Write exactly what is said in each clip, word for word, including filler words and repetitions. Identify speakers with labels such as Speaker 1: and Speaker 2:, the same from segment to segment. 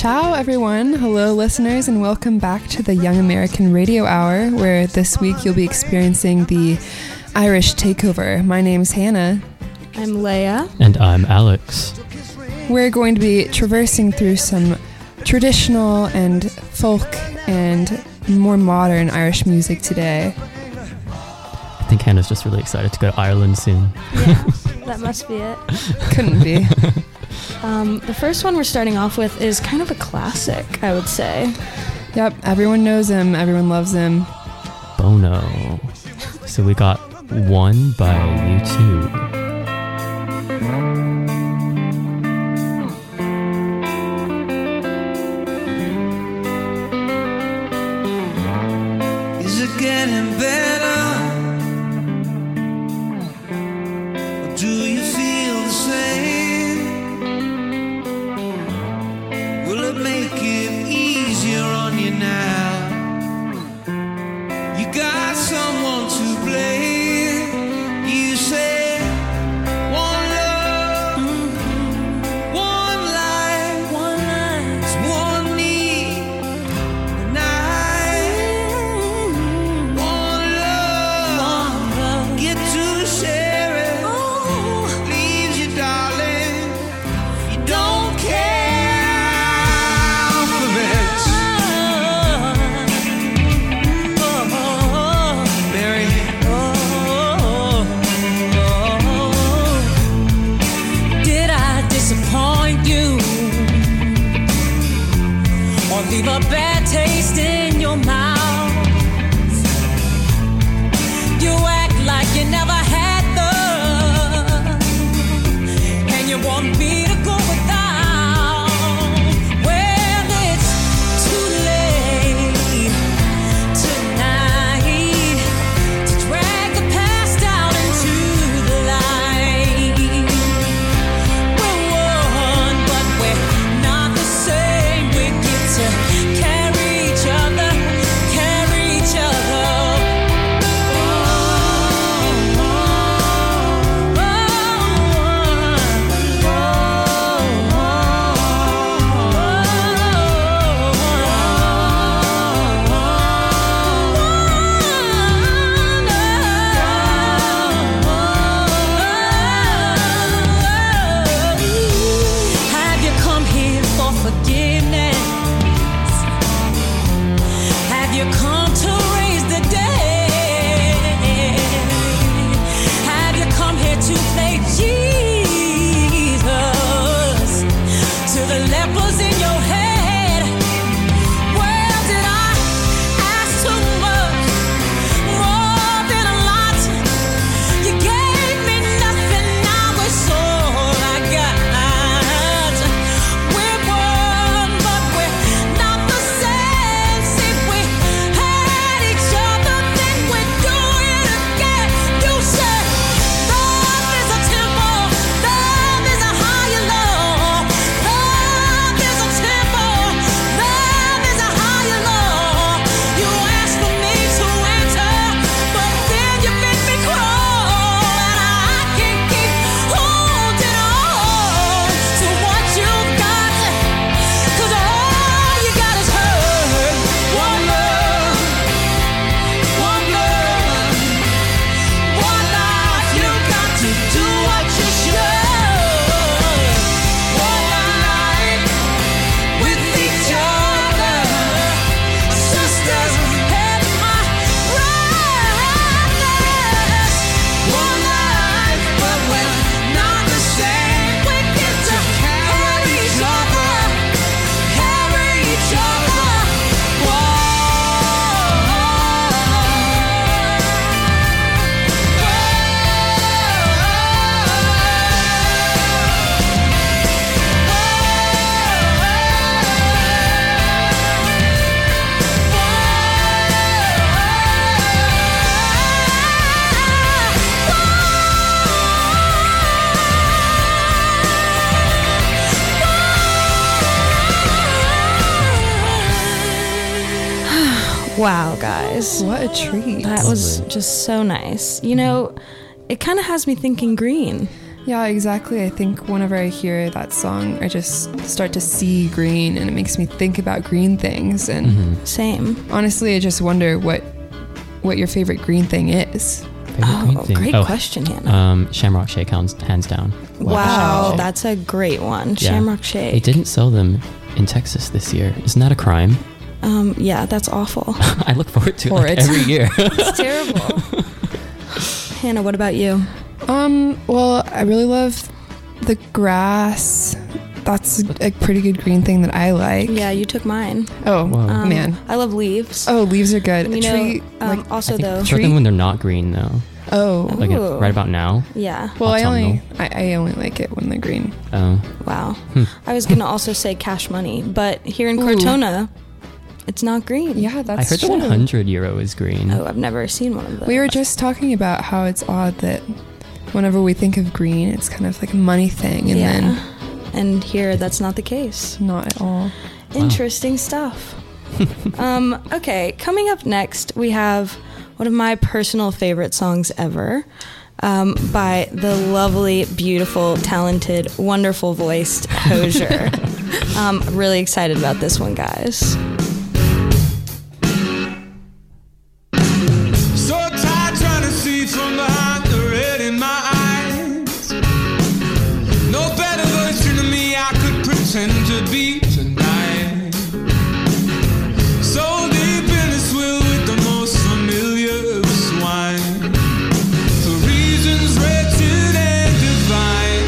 Speaker 1: Ciao, everyone. Hello, listeners, and welcome back to the Young American Radio Hour, where this week you'll be experiencing the Irish takeover. My name's Hannah.
Speaker 2: I'm Leia.
Speaker 3: And I'm Alex.
Speaker 1: We're going to be traversing through some traditional and folk and more modern Irish music today.
Speaker 3: I think Hannah's just really excited to go to Ireland soon.
Speaker 2: Yeah, that must be it.
Speaker 1: Couldn't be.
Speaker 2: Um, the first one we're starting off with is kind of a classic, I would say.
Speaker 1: Yep, everyone knows him, everyone loves him.
Speaker 3: Bono. So we got One by U two.
Speaker 4: Getting better, or do you feel the same? Will it make it easier on you now? You got someone to blame. You say one love, one life, one life, one need, and I.
Speaker 5: Leave a bad taste in your mouth. You act like you never had love, and you want me to go without. Well, it's too late tonight to drag the past out into the light. We're one, but we're not the same. We get to carry each other, carry each other. Oh, oh, have you come here for forgiveness? Have you come to raise the dead? Have you come here to play Jesus to the lepers in your head? Well, did I ask too much? More than a lot. You gave me nothing, now it's all I got. We're one, but we're not the same. See, we had each other, then we do it again. You said love is a temple, love is a higher law. Love is a temple, love is a higher law. You asked for me to enter, but then you made me crawl, and I can't keep holding on to what you got, 'cause all you got is hurt. One love, one love, one life. You got to do what you should. One life with each other, sisters and my brothers. One life, but we're not the same. We get to carry each other, carry each other.
Speaker 2: Wow, guys.
Speaker 1: What a treat.
Speaker 2: That was
Speaker 3: Lovely.
Speaker 2: just so nice. You know, it kind of has me thinking Green.
Speaker 1: Yeah, exactly. I think whenever I hear that song, I just start to see green, and it makes me think about green things. And
Speaker 3: Mm-hmm.
Speaker 2: Same.
Speaker 1: honestly, I just wonder what what your favorite green thing is.
Speaker 3: Favorite
Speaker 2: Oh,
Speaker 3: green thing?
Speaker 2: great
Speaker 3: Oh,
Speaker 2: question, Hannah.
Speaker 3: Um, Shamrock Shake, hands, hands down. Love
Speaker 2: Wow,
Speaker 3: Shamrock Shake.
Speaker 2: that's a great one.
Speaker 3: Yeah.
Speaker 2: Shamrock Shake.
Speaker 3: They didn't sell them in Texas this year. Isn't that a crime?
Speaker 2: Um, yeah, that's awful.
Speaker 3: I look forward to it
Speaker 1: For
Speaker 3: like,
Speaker 1: it.
Speaker 3: every year.
Speaker 2: It's terrible. Hannah, what about you?
Speaker 1: Um, well, I really love the grass. That's a pretty good green thing that I like.
Speaker 2: Yeah, you took mine.
Speaker 1: Oh,
Speaker 3: Whoa.
Speaker 2: Um,
Speaker 1: man.
Speaker 2: I love leaves.
Speaker 1: Oh, leaves are good.
Speaker 2: You
Speaker 1: A
Speaker 2: know,
Speaker 1: tree,
Speaker 2: um,
Speaker 1: like,
Speaker 2: also
Speaker 3: I think
Speaker 2: though,
Speaker 3: sort
Speaker 1: tree-
Speaker 3: them when they're not green though.
Speaker 1: oh,
Speaker 3: Like uh,
Speaker 2: Ooh.
Speaker 3: right about now.
Speaker 2: yeah.
Speaker 1: well, I only,
Speaker 3: autumnal.
Speaker 1: I, I only like it when they're green.
Speaker 3: Oh,
Speaker 2: Wow.
Speaker 3: Hmm.
Speaker 2: I was gonna also say Cash Money, but here in
Speaker 1: Ooh.
Speaker 2: Cortona, it's not green.
Speaker 1: Yeah, that's
Speaker 3: I heard
Speaker 1: true.
Speaker 3: the one hundred euro is green.
Speaker 2: Oh, I've never seen one of those.
Speaker 1: We were just talking about how it's odd that whenever we think of green, it's kind of like a money thing, and
Speaker 2: yeah.
Speaker 1: then
Speaker 2: And here, that's not the case.
Speaker 1: not at all.
Speaker 2: Interesting stuff. um, okay, coming up next, we have one of my personal favorite songs ever um, by the lovely, beautiful, talented, wonderful voiced Hozier. um, really excited about this one, guys.
Speaker 4: So tired trying to see from behind the red in my eyes. No better version of me I could pretend to be tonight. So deep in the swill with the most familiar of swine. For reasons wretched and divine.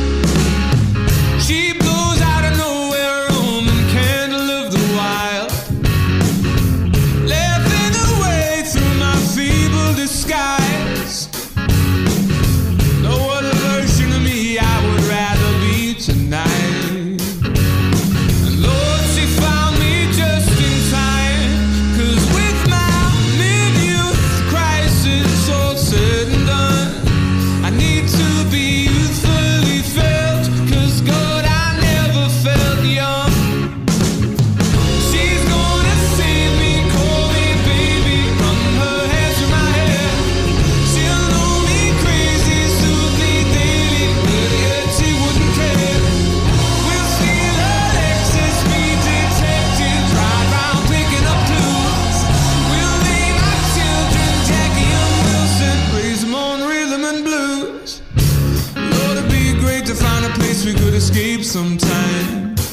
Speaker 4: She blows out of nowhere, a Roman candle of the wild. Laughing away through my feeble disguise. No other version of me I would rather be tonight. And Lord, she found me just in time. 'Cause with my mid-youth crisis all said and done, I need to be youthfully felt. 'Cause God, I never felt young. She's gonna save me, call me baby, run her hair through my hair. She'll know me crazy, soothe me daily, but yet she wouldn't care. We'll steal her Lexus, be detectives, ride round picking up clues. We'll name our children Jackie and Wilson, raise them on rhythm and blues. Lord, it'd be great to find a place we could escape sometime.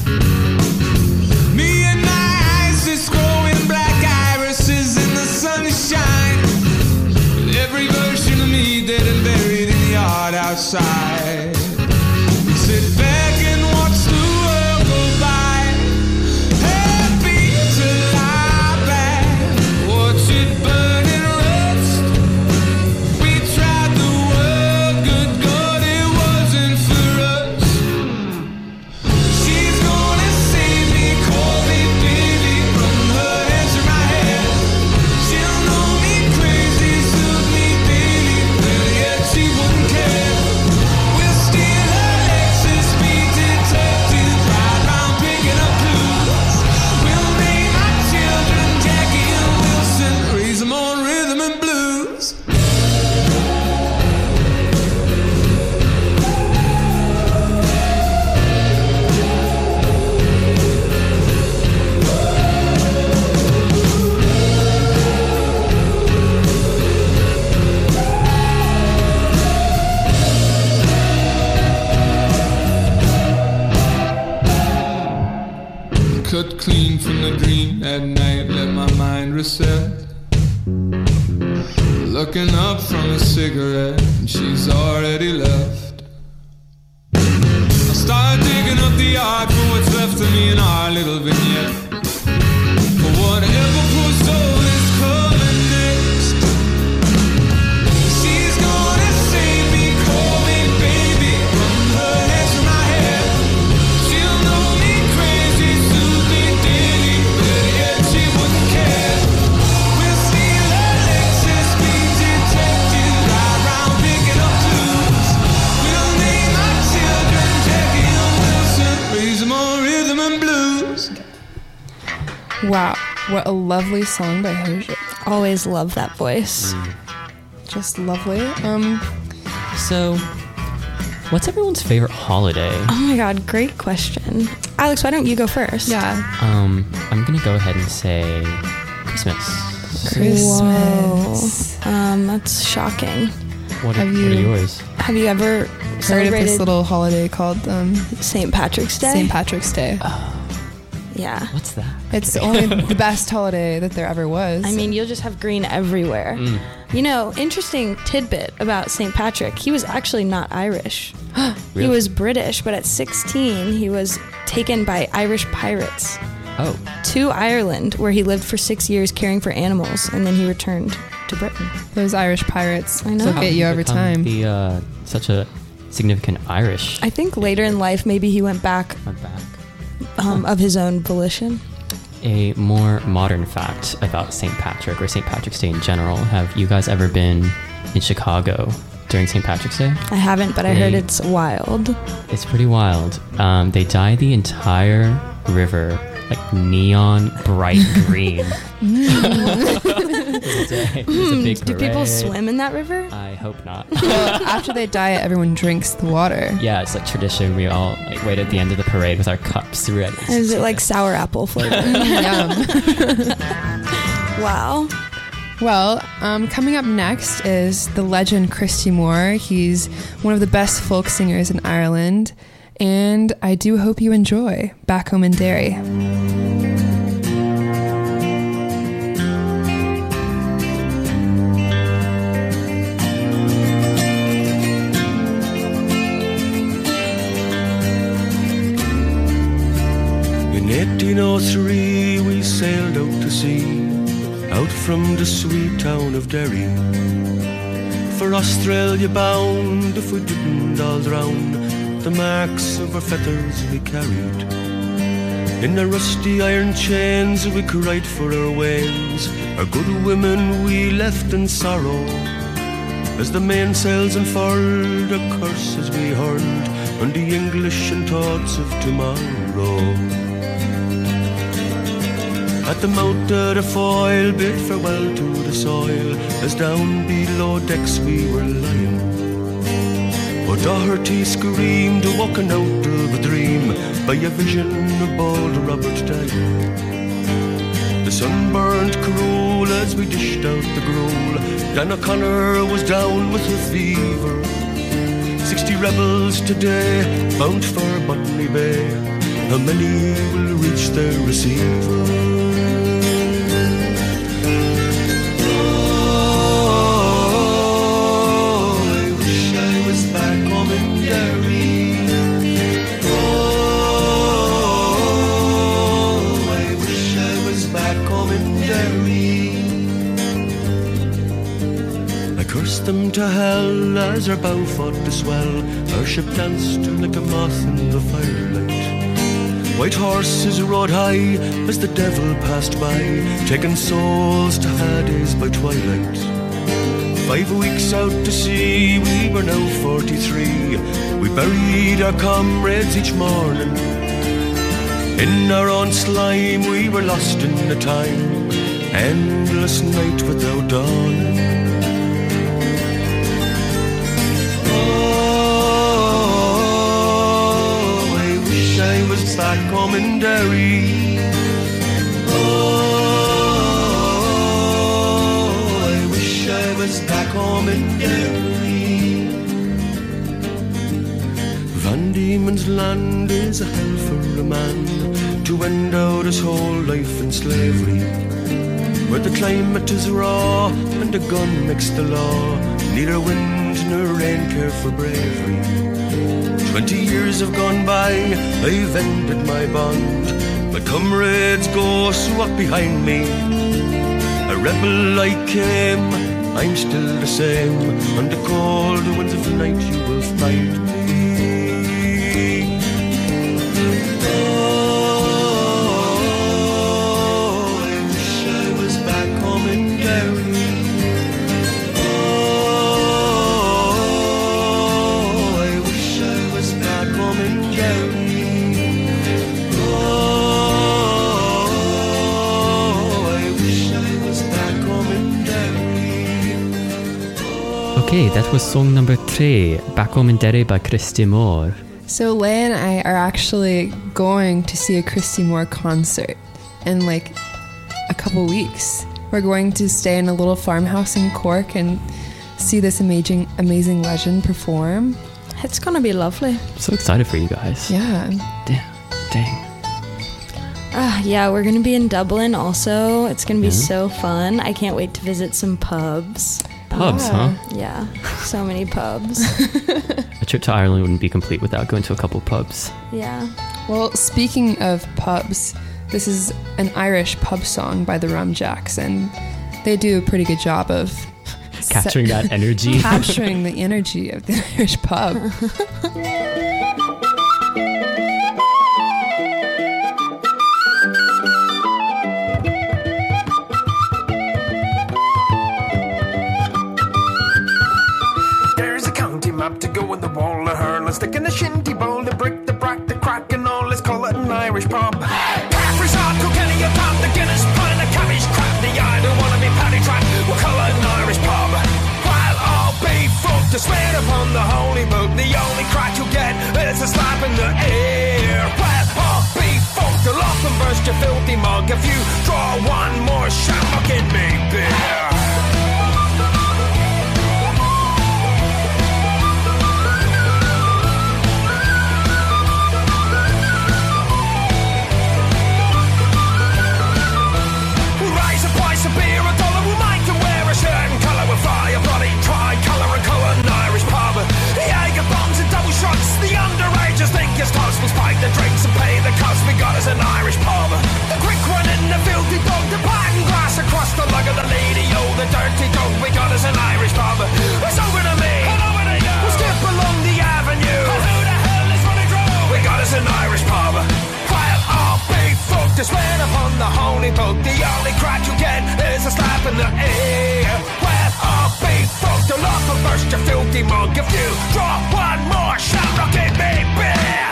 Speaker 4: Me and my eyes just growing black irises in the sunshine. With every version of me dead and buried in the yard outside. We sit back and watch the world go by. Happy to lie back, watch it burn and rust. We tried the world, good God, it wasn't for us. She's gonna save me, call me baby, run her hands through my hair. She'll know me crazy, soothe me daily, but yet she wouldn't care. We'll steal her Lexus, be detectives, ride round picking up clues. We'll name our children Jackie and Wilson, raise them on rhythm and blues. Cut clean from the dream at night, let my mind reset. Looking up from a cigarette, and she's already left. I start digging up the art for what's left of me in our little vignette. For whatever poor soul is coming next. She's gonna save me, call me baby, run her hands through my hair. She'll know me crazy, soothe me daily, but yet she wouldn't care. We'll steal her Lexus, be detectives, ride round picking up clues. We'll name our children Jackie and Wilson, raise them on rhythm and blues.
Speaker 1: Wow, what a lovely song by Hozier.
Speaker 2: Always love that voice.
Speaker 1: Just lovely. Um,
Speaker 3: So, What's everyone's favorite holiday?
Speaker 2: Oh my God, great question. Alex, why don't you go first?
Speaker 1: Yeah.
Speaker 3: Um, I'm gonna go ahead and say Christmas.
Speaker 1: Christmas.
Speaker 2: Whoa. Um, that's shocking.
Speaker 3: What are,
Speaker 1: Have
Speaker 3: what are
Speaker 1: you-
Speaker 3: yours?
Speaker 2: Have you ever
Speaker 1: Heard of
Speaker 2: celebrated
Speaker 1: this little holiday called um,
Speaker 2: Saint Patrick's Day?
Speaker 1: Saint Patrick's Day.
Speaker 2: Yeah.
Speaker 3: What's that?
Speaker 1: It's only the best holiday that there ever was.
Speaker 2: I mean, you'll just have green everywhere.
Speaker 3: Mm.
Speaker 2: You know, interesting tidbit about Saint Patrick. He was actually not Irish. He
Speaker 3: Really?
Speaker 2: was British, but at sixteen, he was taken by Irish pirates
Speaker 3: Oh,
Speaker 2: to Ireland, where he lived for six years caring for animals, and then he returned to Britain.
Speaker 1: those Irish pirates
Speaker 2: I know.
Speaker 1: will
Speaker 2: How
Speaker 1: get
Speaker 3: did
Speaker 1: you
Speaker 3: he
Speaker 1: every
Speaker 3: become
Speaker 1: time.
Speaker 3: The uh, such a significant Irish.
Speaker 2: I think later in life, maybe he went back
Speaker 3: Went back.
Speaker 2: um, of his own volition.
Speaker 3: A more modern fact about Saint Patrick or Saint Patrick's Day in general. Have you guys ever been in Chicago during Saint Patrick's Day?
Speaker 2: I haven't, but I heard
Speaker 3: They-
Speaker 2: it's wild.
Speaker 3: It's pretty wild. Um, they dye the entire river like neon bright green. It's a day. It's a big
Speaker 2: Do people
Speaker 3: parade.
Speaker 2: swim in that river?
Speaker 3: I hope not.
Speaker 1: Well, after they die, everyone drinks the water.
Speaker 3: Yeah, it's like tradition. We all like wait at the end of the parade with our cups ready.
Speaker 2: Is it like sour apple flavor?
Speaker 1: Yum.
Speaker 2: Wow.
Speaker 1: Well, um, coming up next is the legend Christy Moore. He's one of the best folk singers in Ireland, and I do hope you enjoy Back Home in Derry.
Speaker 6: In eighteen oh three we sailed out to sea, out from the sweet town of Derry. For Australia bound, if we didn't all drown, the marks of our feathers we carried. In the rusty iron chains we cried for our wains, our good women we left in sorrow. As the mainsails unfurled, our curses we heard on the English and thoughts of tomorrow. At the mouth of the foil, bid farewell to the soil, as down below decks we were lying. Oh, Doherty screamed, walking out of a dream, by a vision of bold Robert dying. The sun burned cruel as we dished out the gruel. Dan O'Connor was down with a fever. Sixty rebels today, bound for Botany Bay. How many will reach their receiver? Them to hell as our bow fought to swell. Our ship danced like a moth in the firelight. White horses rode high as the devil passed by, taking souls to Hades by twilight. Five weeks out to sea, we were now forty-three. We buried our comrades each morning. In our own slime we were lost in the time, endless night without dawn. Back home in Derry. Oh, I wish I was back home in Derry. Van Diemen's Land is a hell for a man to end out his whole life in slavery, where the climate is raw and the gun makes the law. Neither wind nor rain care for bravery. Twenty years have gone by, I've ended my bond. My comrades go swap behind me. A rebel I came, I'm still the same. On the cold winds of the night you will find me. Oh, I wish I was back home in Derry.
Speaker 3: Okay, that was song number three, Bakom and Dere by Christy Moore.
Speaker 1: So Leia and I are actually going to see a Christy Moore concert in like a couple weeks. We're going to stay in a little farmhouse in Cork and see this amazing, amazing legend perform.
Speaker 2: It's gonna be lovely.
Speaker 3: I'm so excited for you guys.
Speaker 1: Yeah.
Speaker 3: Damn. Dang.
Speaker 2: Uh, yeah, we're gonna be in Dublin also. It's gonna be
Speaker 3: Mhm.
Speaker 2: so fun. I can't wait to visit some pubs.
Speaker 3: Pubs,
Speaker 1: Yeah.
Speaker 3: huh?
Speaker 2: Yeah, so many pubs.
Speaker 3: A trip to Ireland wouldn't be complete without going to a couple pubs.
Speaker 2: Yeah.
Speaker 1: Well, speaking of pubs, this is an Irish pub song by the Rum Jacks, and they do a pretty good job of
Speaker 3: Capturing that energy.
Speaker 1: capturing the energy of the Irish pub.
Speaker 7: There's a county map to go in the wall of hurl, a stick in the shinty bowl, the brick, the brack, the crack, and all. Let's call it an Irish pub. Caffrey's hard, Kilkenny, a pound, the Guinness, pint, the cabbage, crap, the I don't wanna be paddy track. We'll call it an Irish pub. While all be fucked to swear upon the holy book, the only crack you get is a slap in the air. While all be fucked, the lock and burst your filthy mug if you draw one more shamrock in me beer. A beer, a dollar will make you wear a shirt and colour with fire, bloody tri-colour and colour an Irish pub. The Jaeger bombs and double shots, the underagers think it's toast. We'll spike the drinks and pay the cost. We got us an Irish pub. The quick one in the filthy dog, the pattern grass across the lug of the lady, oh the dirty dog. We got us an Irish pub. It's over to me. We'll skip along the avenue. And who the hell is running through? We got us an Irish pub. While all be fucked to swear upon the holy book, the only crack you get is a slap in the air. Well, I'll be fucked, you'll off and burst your filthy mug if you draw one more shamrock in me beer.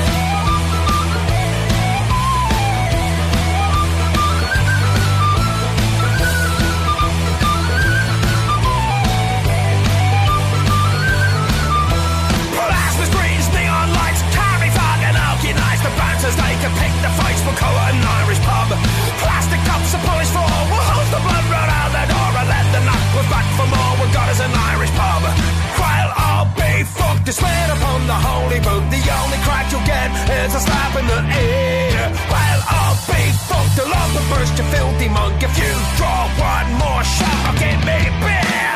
Speaker 7: Plasmas, greens, neon lights, carry fucking alky nights. The bouncers, they can pick the fights, we'll call it an Irish pub. Plastic cups are polished for all, we'll hose the blood right out the door and let the knock was back for more. We got us an Irish pub. While I'll be fucked to swear upon the holy book, the only crack you'll get is a slap in the air. While I'll be fucked, you'll off and burst your filthy mug if you draw one more shamrock in me beer.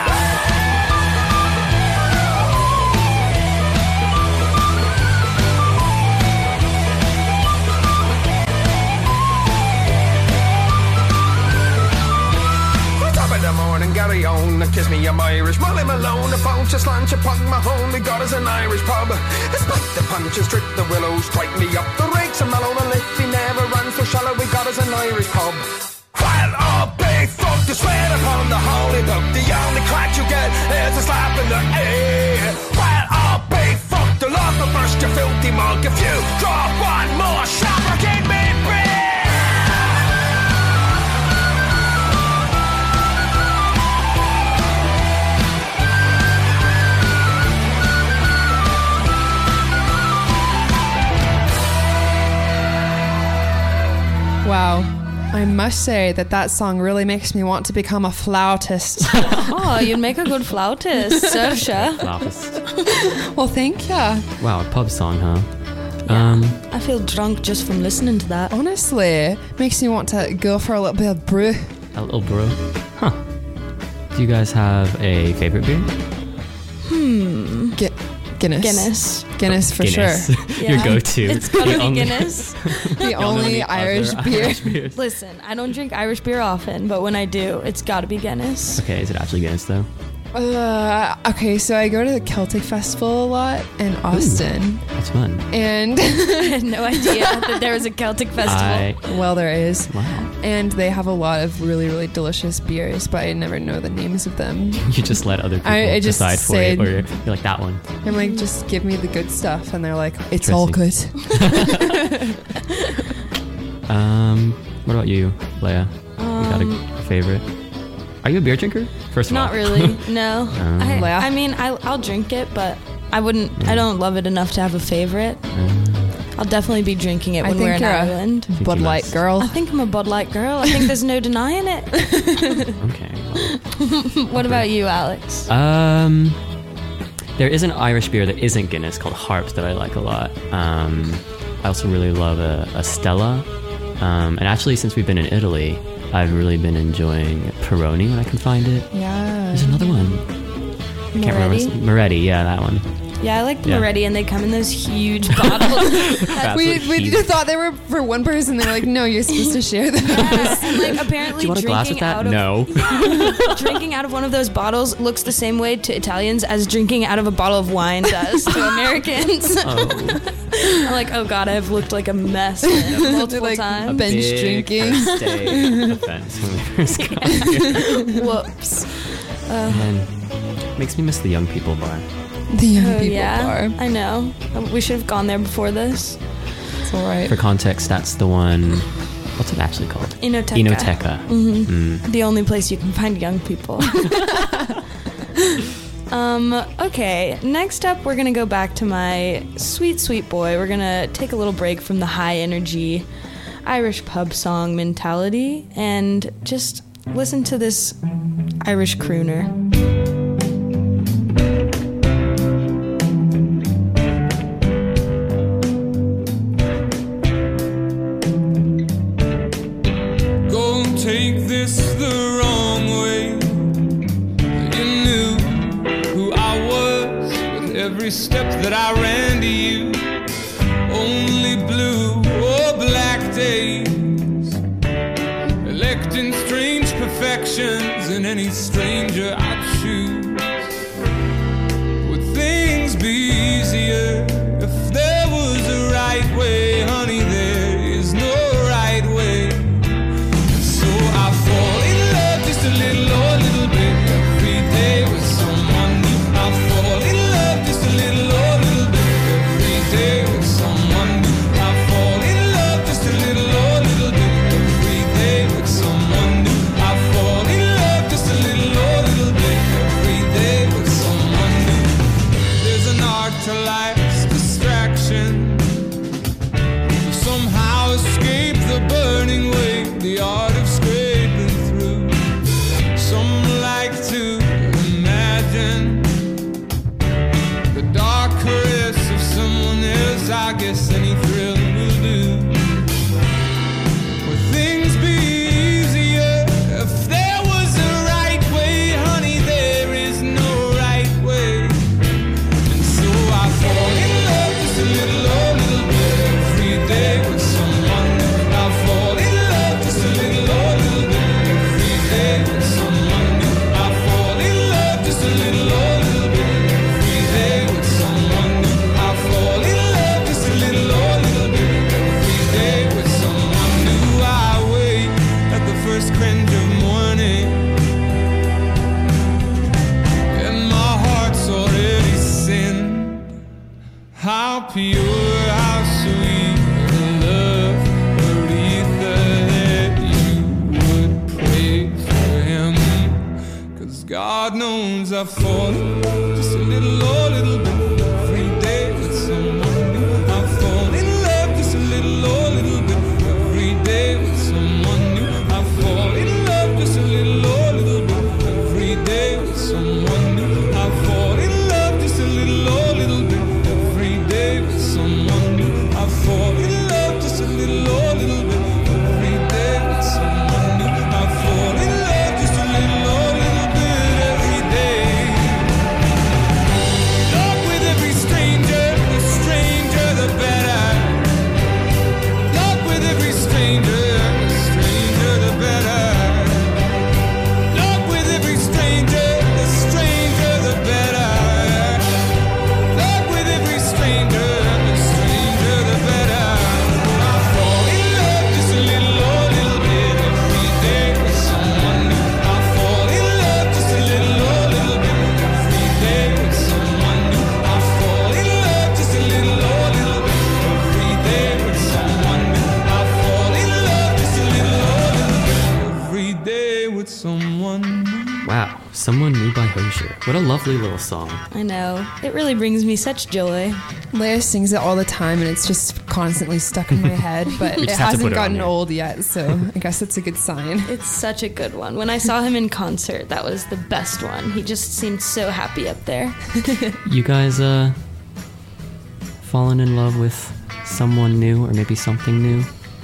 Speaker 7: In the morning, Gary on, kiss me, I'm Irish. Molly Malone, the phone, just lunch upon my home. We got us an Irish pub. Despite the punches, trip the willows, strike me up the rakes and mellow. The liffy never runs so shallow. We got us an Irish pub. While all be fucked to swear upon the holy book, the only crack you get is a slap in the air. While all be fucked, the law will burst your filthy mug if you draw one more shamrock in me beer.
Speaker 1: Wow. I must say that that song really makes me want to become a flautist.
Speaker 2: Oh, you'd make a good flautist, Saoirse.
Speaker 3: Loudest.
Speaker 1: Well, thank ya.
Speaker 3: Wow, a pub song, huh?
Speaker 2: Yeah.
Speaker 3: Um,
Speaker 2: I feel drunk just from listening to that.
Speaker 1: Honestly, makes me want to go for a little bit of brew.
Speaker 3: a little bro. Huh. Do you guys have a favorite beer?
Speaker 2: Hmm.
Speaker 1: Gu- Guinness.
Speaker 2: Guinness.
Speaker 1: Guinness for
Speaker 3: Guinness.
Speaker 1: sure.
Speaker 3: Your
Speaker 2: Yeah.
Speaker 3: go-to.
Speaker 2: It's gotta
Speaker 3: The
Speaker 2: be
Speaker 3: only-
Speaker 2: Guinness.
Speaker 1: The only
Speaker 3: other
Speaker 1: Irish beer.
Speaker 3: Irish beers.
Speaker 2: Listen, I don't drink Irish beer often, but when I do, it's gotta be Guinness.
Speaker 3: Okay, is it actually Guinness though?
Speaker 1: Uh, okay, so I go to the Celtic Festival a lot in Austin.
Speaker 3: That's fun.
Speaker 1: And,
Speaker 2: I had no idea that there was a Celtic festival.
Speaker 3: I
Speaker 1: well, there is.
Speaker 3: wow.
Speaker 1: And they have a lot of really, really delicious beers, but I never know the names of them.
Speaker 3: You just let other people
Speaker 1: I- I just
Speaker 3: decide for
Speaker 1: say-
Speaker 3: you, or you're like that one.
Speaker 1: I'm like, just give me the good stuff. And they're like, it's all good.
Speaker 3: Um, what about you, Leia? You got
Speaker 2: Um,
Speaker 3: a, a favorite? Are you a beer drinker? First of
Speaker 2: Not
Speaker 3: all.
Speaker 2: really. No. I,
Speaker 1: Yeah.
Speaker 2: I mean, I, I'll drink it, but I wouldn't. I don't love it enough to have a favorite. I'll definitely be drinking it
Speaker 1: I
Speaker 2: when
Speaker 1: think
Speaker 2: we're in
Speaker 1: you're a-
Speaker 2: Ireland.
Speaker 1: Bud
Speaker 3: you
Speaker 1: Light
Speaker 3: must.
Speaker 1: girl.
Speaker 2: I think I'm a Bud Light girl. I think there's no denying it.
Speaker 3: Okay.
Speaker 2: What about you, Alex?
Speaker 3: Um, there is an Irish beer that isn't Guinness called Harps that I like a lot. Um, I also really love a, a Stella. Um, and actually, since we've been in Italy, I've really been enjoying Peroni when I can find it.
Speaker 1: Yeah.
Speaker 3: There's another one. I can't remember.
Speaker 2: Moretti?
Speaker 3: Moretti, yeah, that one.
Speaker 2: Yeah, I like the
Speaker 3: Yeah.
Speaker 2: Moretti, and they come in those huge bottles.
Speaker 3: That's
Speaker 1: We,
Speaker 3: what
Speaker 1: we
Speaker 3: he's-
Speaker 1: just thought they were for one person. They're like, no, you're supposed to share them.
Speaker 2: Yeah, and like apparently
Speaker 3: Do you want a
Speaker 2: drinking
Speaker 3: glass with that?
Speaker 2: out of
Speaker 3: No.
Speaker 2: drinking out of one of those bottles looks the same way to Italians as drinking out of a bottle of wine does to Americans.
Speaker 3: Oh,
Speaker 2: I'm like, oh god, I've looked like a mess multiple
Speaker 1: Like,
Speaker 2: times.
Speaker 1: Bench
Speaker 3: big
Speaker 1: drinking.
Speaker 3: first day offense when we first got here.
Speaker 2: Whoops.
Speaker 3: And makes me miss the young people bar.
Speaker 1: The young
Speaker 2: Oh
Speaker 1: people
Speaker 2: yeah,
Speaker 1: bar.
Speaker 2: I know. We should have gone there before this.
Speaker 1: It's all right.
Speaker 3: For context, that's the one. What's it actually called?
Speaker 2: Enoteca.
Speaker 3: Enoteca. Mm.
Speaker 2: The only place you can find young people. um, okay, next up we're gonna go back to my sweet, sweet boy. We're gonna take a little break from the high energy Irish pub song mentality and just listen to this Irish crooner.
Speaker 4: Don't take this the wrong way. You knew who I was with every step that I ran to you. Only blue or black days, electing strange perfections in any stranger I choose. Would things be easier if there was a right way, honey? There is no right way. So I fall in love just a little or a little bit every day with someone new. I fall in love just a little or a little bit every day with someone new. I fall in love just a little or a little bit every day with someone new. I fall in love just a little or a little bit every day with someone new. There's an art to life's distraction, to somehow escape the burning way, the art of scraping through. Some like to imagine the dark caress of someone else. I guess any thrill will do. Would things be easier if there was a right way, honey? There is no right way. And so I fall in love just a little or a little bit every day with someone new. I fall in love just a little or a little bit every day with someone new. I fall in love just a little or a little bit every day with someone new. I fall in love just a little or a little bit every day with someone new. I wait at the first cringe of morning, and my heart's already sinned. How pure, how sweet the love, Aretha, that you would pray for him. 'Cause God knows I fall in love just a little or a little bit every day with someone new. I fall in love just a little or a little bit every day with someone new. I fall in love just a little or a little bit every day with someone new. I fall in love just a little or a little bit every day with someone new. I fall in love just a little or a little bit every day with someone new. I fall in love just a little or a little bit every day. with someone new.
Speaker 3: Wow, Someone New by Hozier. What a lovely little song.
Speaker 2: I know. It really brings me such joy.
Speaker 1: Leia sings it all the time, and it's just constantly stuck in my head. But
Speaker 3: We
Speaker 1: it
Speaker 3: just have to
Speaker 1: hasn't
Speaker 3: put it on
Speaker 1: gotten
Speaker 3: there.
Speaker 1: old yet, so I guess it's a good sign.
Speaker 2: It's such a good one. When I saw him in concert, that was the best one. He just seemed so happy up there.
Speaker 3: You guys, uh, fallen in love with someone new or maybe something new?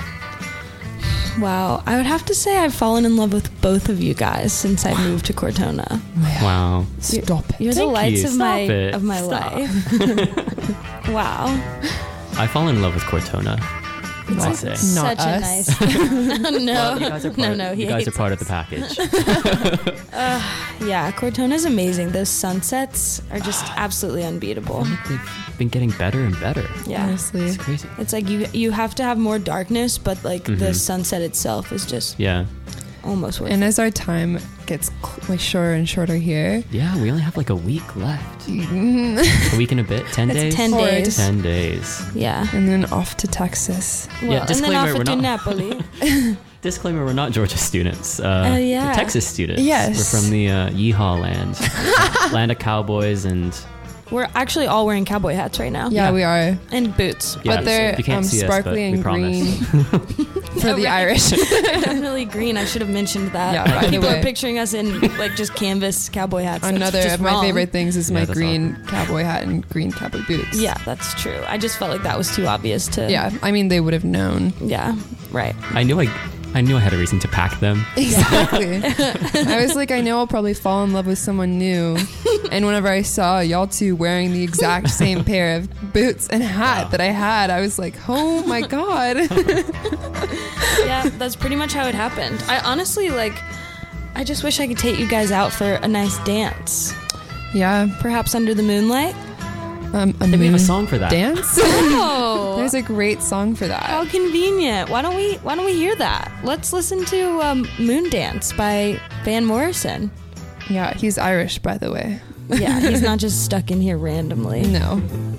Speaker 2: Wow. I would have to say I've fallen in love with both of you guys since I moved to Cortona.
Speaker 3: Wow.
Speaker 1: Stop it.
Speaker 2: You're the
Speaker 3: Thank
Speaker 2: lights
Speaker 3: you.
Speaker 2: of my
Speaker 3: Stop it.
Speaker 2: of my
Speaker 3: Stop.
Speaker 2: life. Wow.
Speaker 3: I fall in love with Cortona. I say.
Speaker 1: Not
Speaker 2: Such a
Speaker 1: us.
Speaker 2: nice. no.
Speaker 3: Well, you guys are part,
Speaker 2: no, no, he
Speaker 3: you guys are
Speaker 2: hates
Speaker 3: part of
Speaker 2: us.
Speaker 3: the package.
Speaker 2: Yeah, Cortona's amazing. Those sunsets are just absolutely unbeatable.
Speaker 3: They've been getting better and better.
Speaker 2: Yeah.
Speaker 1: Honestly.
Speaker 3: It's crazy.
Speaker 2: It's like you you have to have more darkness, but like the sunset itself is just
Speaker 3: Yeah.
Speaker 2: almost worth
Speaker 1: And
Speaker 2: it.
Speaker 1: as our time gets cl- like shorter and shorter here,
Speaker 3: Yeah, we only have like a week left. A week and a bit. Ten
Speaker 2: It's
Speaker 3: days?
Speaker 2: ten
Speaker 1: Or
Speaker 2: days.
Speaker 1: just-
Speaker 3: Ten days.
Speaker 2: Yeah.
Speaker 1: and then off to Texas.
Speaker 2: Well,
Speaker 3: Yeah,
Speaker 2: and then
Speaker 3: disclaimer,
Speaker 2: off
Speaker 3: we're
Speaker 2: to
Speaker 3: not-
Speaker 2: Napoli.
Speaker 3: Disclaimer, we're not Georgia students. Uh,
Speaker 2: Oh, yeah.
Speaker 3: We're Texas students.
Speaker 1: Yes.
Speaker 3: We're from the uh, Yeehaw land. Land of cowboys and...
Speaker 2: We're actually all wearing cowboy hats right now.
Speaker 1: Yeah,
Speaker 3: Yeah.
Speaker 1: we are.
Speaker 2: And boots.
Speaker 3: Yeah,
Speaker 1: but they're
Speaker 3: you can't
Speaker 1: um,
Speaker 3: see us,
Speaker 1: sparkly
Speaker 3: but we
Speaker 1: and
Speaker 3: promise.
Speaker 1: green for
Speaker 2: Oh,
Speaker 1: the
Speaker 2: right.
Speaker 1: Irish.
Speaker 2: Definitely green. I should have mentioned that.
Speaker 1: Yeah, by the
Speaker 2: People
Speaker 1: way.
Speaker 2: are picturing us in like just canvas cowboy hats. That's
Speaker 1: Another
Speaker 2: just
Speaker 1: of my
Speaker 2: wrong.
Speaker 1: favorite things is
Speaker 3: Yeah,
Speaker 1: my
Speaker 3: that's
Speaker 1: green cowboy hat and green cowboy boots.
Speaker 2: Yeah, that's true. I just felt like that was too obvious to.
Speaker 1: Yeah, I mean, they would have known.
Speaker 2: Yeah. Right.
Speaker 3: I knew I, I knew I had a reason to pack them.
Speaker 1: Exactly. I was like, I know I'll probably fall in love with someone new. And whenever I saw y'all two wearing the exact same pair of boots and hat that I had, I was like, oh my God.
Speaker 2: Yeah, that's pretty much how it happened. I honestly like. I just wish I could take you guys out for a nice dance,
Speaker 1: Yeah.
Speaker 2: perhaps under the moonlight.
Speaker 1: Um, a
Speaker 3: We have a
Speaker 1: moon
Speaker 3: song for that.
Speaker 1: dance?
Speaker 2: Oh,
Speaker 1: There's a great song for that.
Speaker 2: how convenient! Why don't we? Why don't we hear that? Let's listen to um, "Moon Dance" by Van Morrison.
Speaker 1: Yeah, he's Irish, by the way.
Speaker 2: Yeah, he's not just stuck in here randomly.
Speaker 1: No.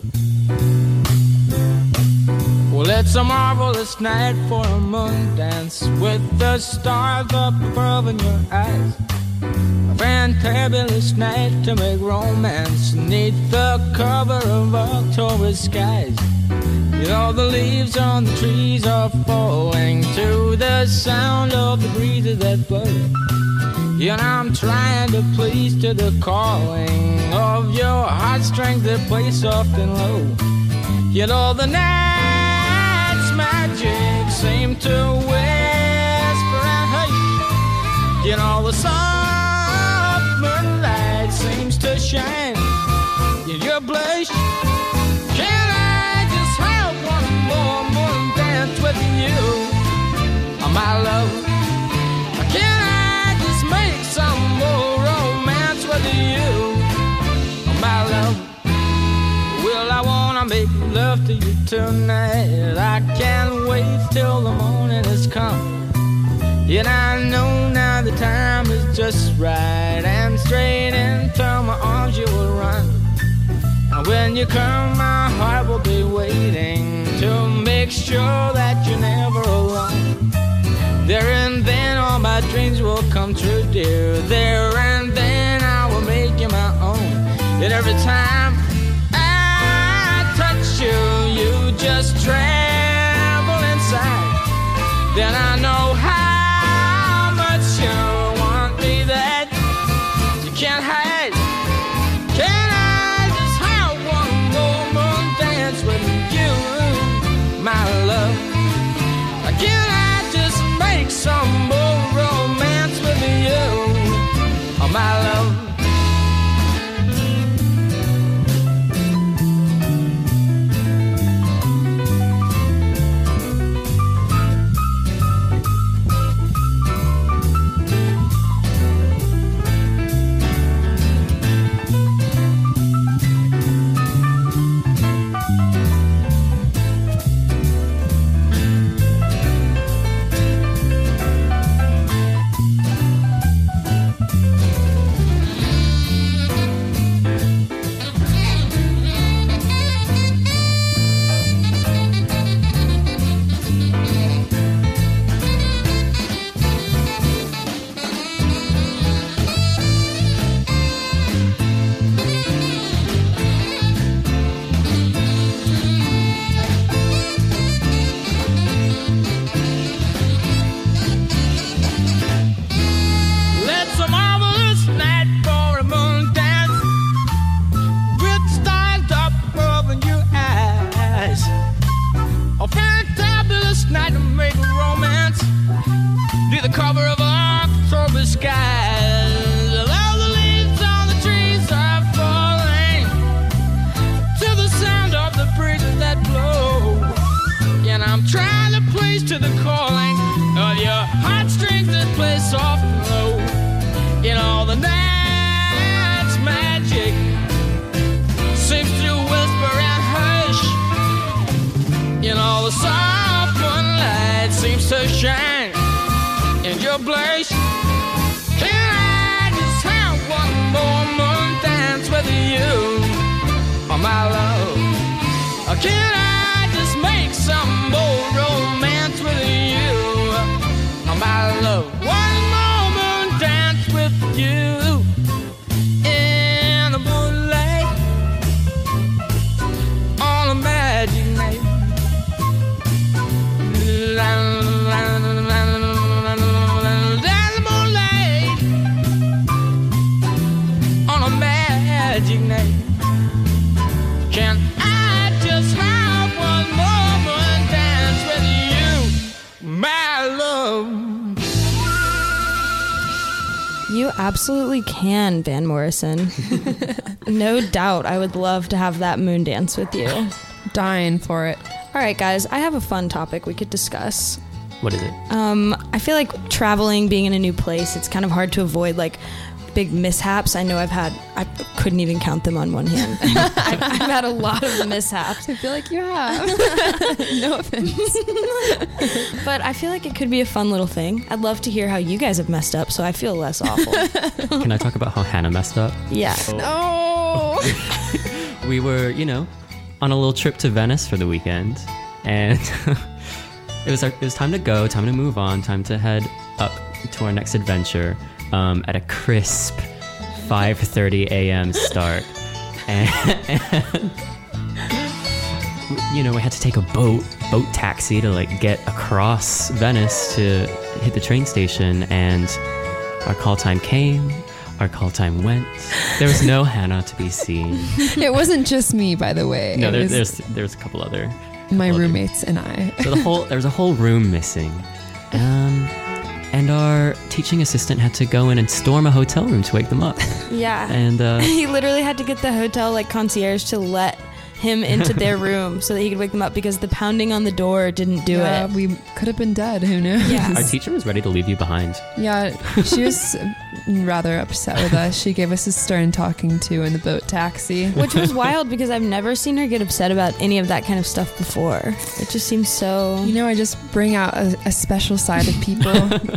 Speaker 4: Well, it's a marvelous night for a moon dance with the stars up above in your eyes. A fantabulous night to make romance neath the cover of October skies. You know the leaves on the trees are falling to the sound of the breezes that blow. You know I'm trying to please to the calling of your heartstrings that play soft and low. You know the night's magic seem to whisper and hush. You know the soft moonlight seems to shine in your blush. Can I just have one more moon dance with you, oh, my love? Can I just make some more romance with you, oh, my love? Well, I wanna make love to you tonight. I can't wait till the morning has come. Yet I know now the time is just right, and straight into my arms you will run. And when you come, my heart will be waiting to make sure that you're never alone. There and then all my dreams will come true, dear. There and then I will make you my own. And every time I touch you, you just tremble inside. Then I know how much you want me that you can't hide. Can I just have one more moon dance with you, my love? Can I just make some more romance with you, oh, my love? place. Can I just have one moment dance with you, oh my love? Or can I just make some more romance with you, oh my love? One moment dance with you in the moonlight on a magic night. On a magic night, can I just have one moment dance with you, my love?
Speaker 2: You absolutely can, Van Morrison. No doubt I would love to have that moon dance with you.
Speaker 1: Dying for it.
Speaker 2: All right, guys, I have a fun topic we could discuss.
Speaker 3: What is it?
Speaker 2: Um, I feel like traveling, being in a new place, it's kind of hard to avoid like big mishaps. I know I've had, I couldn't even count them on one hand. I've, I've had a lot of mishaps.
Speaker 1: I feel like you have. No offense.
Speaker 2: But I feel like it could be a fun little thing. I'd love to hear how you guys have messed up so I feel less awful.
Speaker 3: Can I talk about how Hannah messed up?
Speaker 2: Yeah.
Speaker 1: No.
Speaker 3: We were, you know, on a little trip to Venice for the weekend, and it was our, it was time to go, time to move on, time to head up to our next adventure um, at a crisp five thirty a.m. start, and, and you know, we had to take a boat boat taxi to like get across Venice to hit the train station, and our call time came. Our call time went. There was no Hannah to be seen.
Speaker 1: It wasn't just me, by the way.
Speaker 3: No,
Speaker 1: It
Speaker 3: there,
Speaker 1: was
Speaker 3: there's there's a couple other.
Speaker 1: my
Speaker 3: couple other-
Speaker 1: roommates and I.
Speaker 3: So the whole there was a whole room missing, um, and our teaching assistant had to go in and storm a hotel room to wake them up.
Speaker 2: Yeah.
Speaker 3: And uh,
Speaker 2: He literally had to get the hotel like concierge to let him into their room so that he could wake them up because the pounding on the door didn't do
Speaker 1: Yeah,
Speaker 2: it.
Speaker 1: we could have been dead. Who knows?
Speaker 2: Yeah.
Speaker 3: our teacher was ready to leave you behind.
Speaker 1: Yeah, she was rather upset with us. She gave us a stern talking to in the boat taxi.
Speaker 2: Which was wild because I've never seen her get upset about any of that kind of stuff before. It just seems so...
Speaker 1: You know, I just bring out a, a special side of people.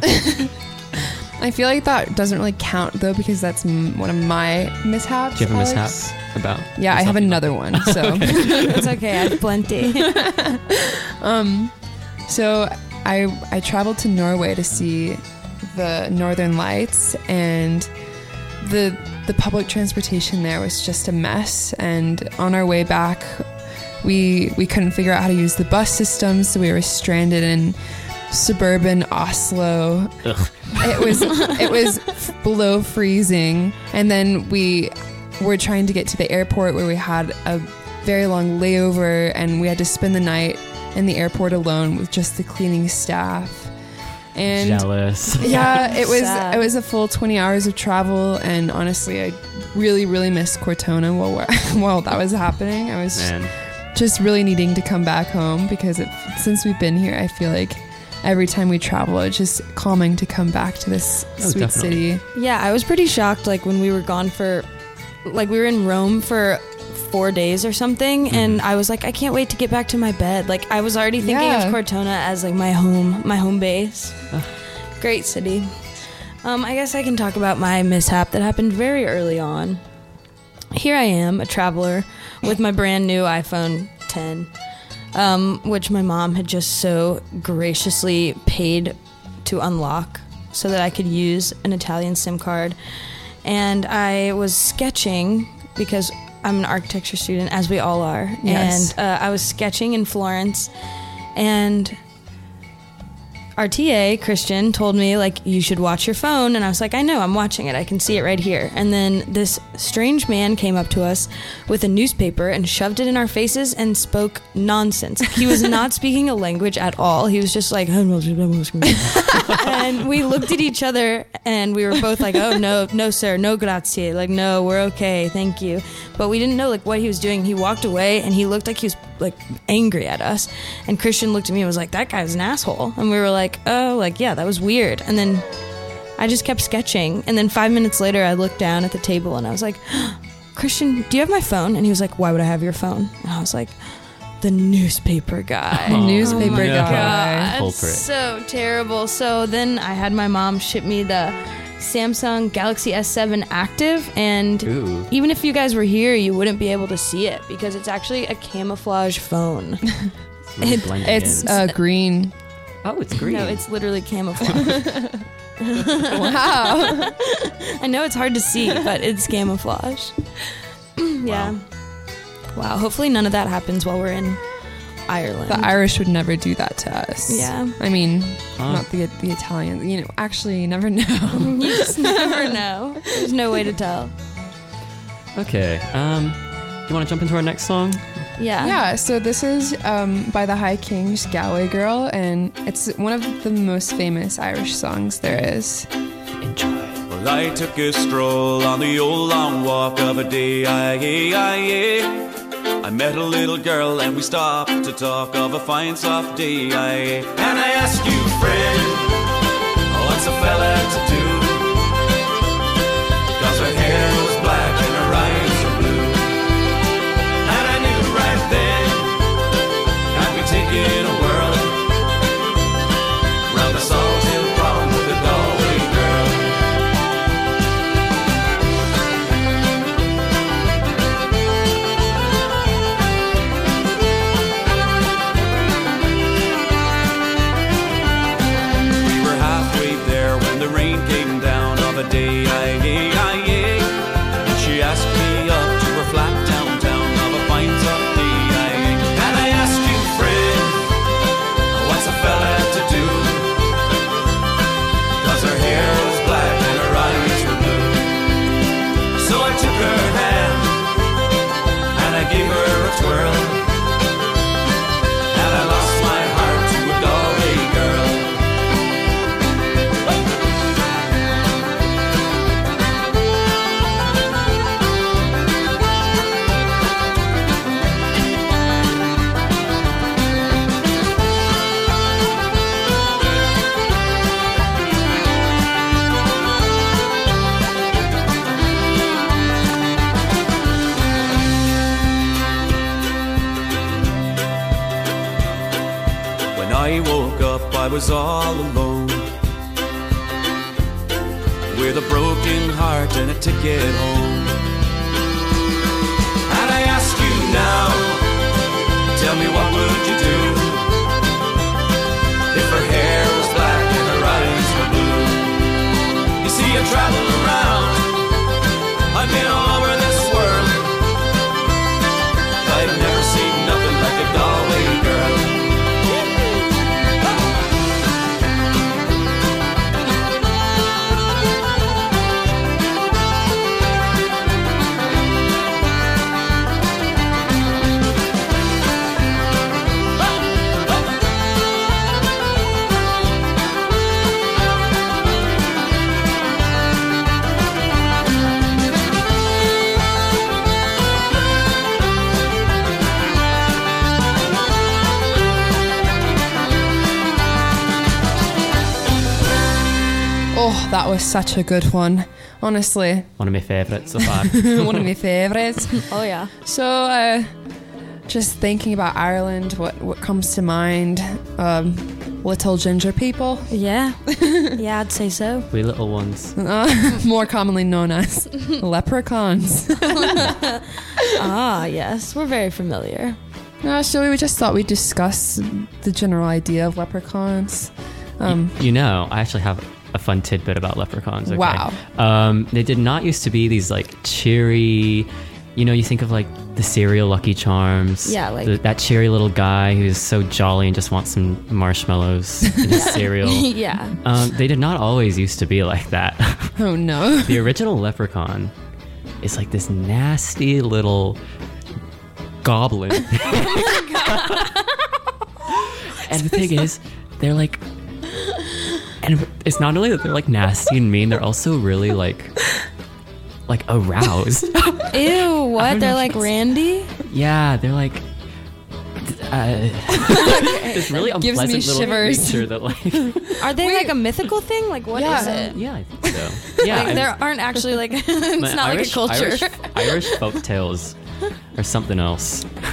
Speaker 1: I feel like that doesn't really count though because that's m- one of my mishaps.
Speaker 3: Do you have a
Speaker 1: Alex.
Speaker 3: mishap about?
Speaker 1: Yeah, I have another one. So,
Speaker 2: It's okay, I have plenty.
Speaker 1: um, so I I traveled to Norway to see the Northern Lights, and the the public transportation there was just a mess. And on our way back, we we couldn't figure out how to use the bus system, so we were stranded in suburban Oslo.
Speaker 3: Ugh.
Speaker 1: It was it was below freezing, and then we were trying to get to the airport where we had a very long layover, and we had to spend the night in the airport alone with just the cleaning staff. And
Speaker 3: Jealous.
Speaker 1: yeah, it was
Speaker 2: Sad.
Speaker 1: it was a full twenty hours of travel, and honestly, I really really missed Cortona while we're- while that was happening. I was
Speaker 3: Man.
Speaker 1: just really needing to come back home because it, since we've been here, I feel like every time we travel, it's just calming to come back to this
Speaker 3: Oh,
Speaker 1: sweet
Speaker 3: definitely.
Speaker 1: city.
Speaker 2: Yeah, I was pretty shocked like when we were gone for... Like we were in Rome for four days or something,
Speaker 3: Mm-hmm.
Speaker 2: and I was like, I can't wait to get back to my bed. Like I was already thinking
Speaker 1: Yeah.
Speaker 2: of Cortona as like my home, my home base.
Speaker 3: Ugh.
Speaker 2: Great city. Um, I guess I can talk about my mishap that happened very early on. Here I am, a traveler with my brand new iPhone ten, um, which my mom had just so graciously paid to unlock so that I could use an Italian SIM card. And I was sketching because I'm an architecture student, as we all are.
Speaker 1: Yes.
Speaker 2: And uh, I was sketching in Florence, and our T A, Christian, told me, like, you should watch your phone. And I was like, I know, I'm watching it. I can see it right here. And then this strange man came up to us with a newspaper and shoved it in our faces and spoke nonsense. He was not speaking a language at all. He was just like, and we looked at each other and we were both like, oh, no, no, sir, no grazie. Like, no, we're okay, thank you. But we didn't know, like, what he was doing. He walked away and he looked like he was, like, angry at us. And Christian looked at me and was like, that guy's an asshole. And we were like, oh, like, yeah, that was weird. And then I just kept sketching. And then five minutes later, I looked down at the table and I was like, Christian, do you have my phone? And he was like, why would I have your phone? And I was like, the newspaper guy.
Speaker 1: The newspaper
Speaker 3: no.
Speaker 1: guy.
Speaker 2: God,
Speaker 3: Culprit.
Speaker 2: so terrible. So then I had my mom ship me the Samsung Galaxy S seven Active, and
Speaker 3: Ooh.
Speaker 2: even if you guys were here, you wouldn't be able to see it because it's actually a camouflage phone.
Speaker 3: Really
Speaker 2: It-
Speaker 3: blending
Speaker 1: It's
Speaker 3: in.
Speaker 1: uh, green.
Speaker 3: oh, it's green.
Speaker 2: No, it's literally camouflage.
Speaker 1: Wow.
Speaker 2: I know it's hard to see, but it's camouflage. Yeah. Wow. Hopefully none of that happens while we're in Ireland.
Speaker 1: The Irish would never do that to us.
Speaker 2: Yeah.
Speaker 1: I mean,
Speaker 3: Huh.
Speaker 1: not the the Italians. You know, actually, you never know.
Speaker 2: You just never know. There's no way to tell.
Speaker 3: Okay. Um, you want to jump into our next song?
Speaker 2: Yeah.
Speaker 1: Yeah, so this is um, by the High Kings, Galway Girl, and it's one of the most famous Irish songs there is.
Speaker 3: Enjoy.
Speaker 4: Well, I took a stroll on the old long walk of a day. Aye, aye, aye. I met a little girl and we stopped to talk of a fine soft day. Aye. And I asked you, friend, what's a fella to do? 'Cause her hair was black and her eyes were blue. And I knew right then I'd be taking a whirl round the Salt Hill Pond with a Galway girl. We were halfway there when the rain came down of a day. Aye, aye, aye, aye. And she asked me up to her flat downtown of a fine soft day. Aye, aye. And I asked you, friend, what's a fella to do? 'Cause her hair was black and her eyes were blue. So I took her hand and I gave her a twirl, and I lost my heart to a Galway girl. When I woke up, I was all alone, with a broken heart and a ticket home. And I ask you now, tell me what would you do if her hair was black and her eyes were blue? You see, I travel around, I've been all over this world, I've never seen nothing like a Galway girl.
Speaker 1: Oh, that was such a good one. Honestly,
Speaker 3: One of my favourites so far.
Speaker 1: one of my favorites.
Speaker 2: Oh yeah.
Speaker 1: So, uh, just thinking about Ireland, what what comes to mind? Um, little ginger people,
Speaker 2: Yeah. Yeah, I'd say so.
Speaker 3: We little ones.
Speaker 1: uh, more commonly known as leprechauns.
Speaker 2: Ah, yes. We're very familiar.
Speaker 1: Uh, so we just thought we'd discuss the general idea of leprechauns. Um,
Speaker 3: You know, I actually have a fun tidbit about leprechauns. Okay?
Speaker 1: Wow.
Speaker 3: Um, they did not used to be these like cheery, you know, you think of like the cereal Lucky Charms.
Speaker 2: Yeah, like-
Speaker 3: the, that cheery little guy who's so jolly and just wants some marshmallows in his cereal.
Speaker 2: Yeah.
Speaker 3: Um, they did not always used to be like that.
Speaker 1: oh no.
Speaker 3: The original leprechaun is like this nasty little goblin. And the thing is, they're like, and it's not only that they're like nasty and mean, they're also really like, like aroused.
Speaker 2: Ew, what?
Speaker 3: know
Speaker 2: They're
Speaker 3: if
Speaker 2: like
Speaker 3: it's-
Speaker 2: Randy?
Speaker 3: Yeah, they're like, uh, this really
Speaker 1: Gives me
Speaker 3: unpleasant little
Speaker 1: shivers.
Speaker 3: creature that like,
Speaker 2: Are they like a mythical thing? Like what is
Speaker 1: Yeah.
Speaker 2: it?
Speaker 3: yeah, I think so. Yeah,
Speaker 2: Like
Speaker 3: and
Speaker 2: there aren't actually like it's
Speaker 3: my
Speaker 2: not
Speaker 3: Irish,
Speaker 2: like a culture.
Speaker 3: Irish, Irish folk tales or something else.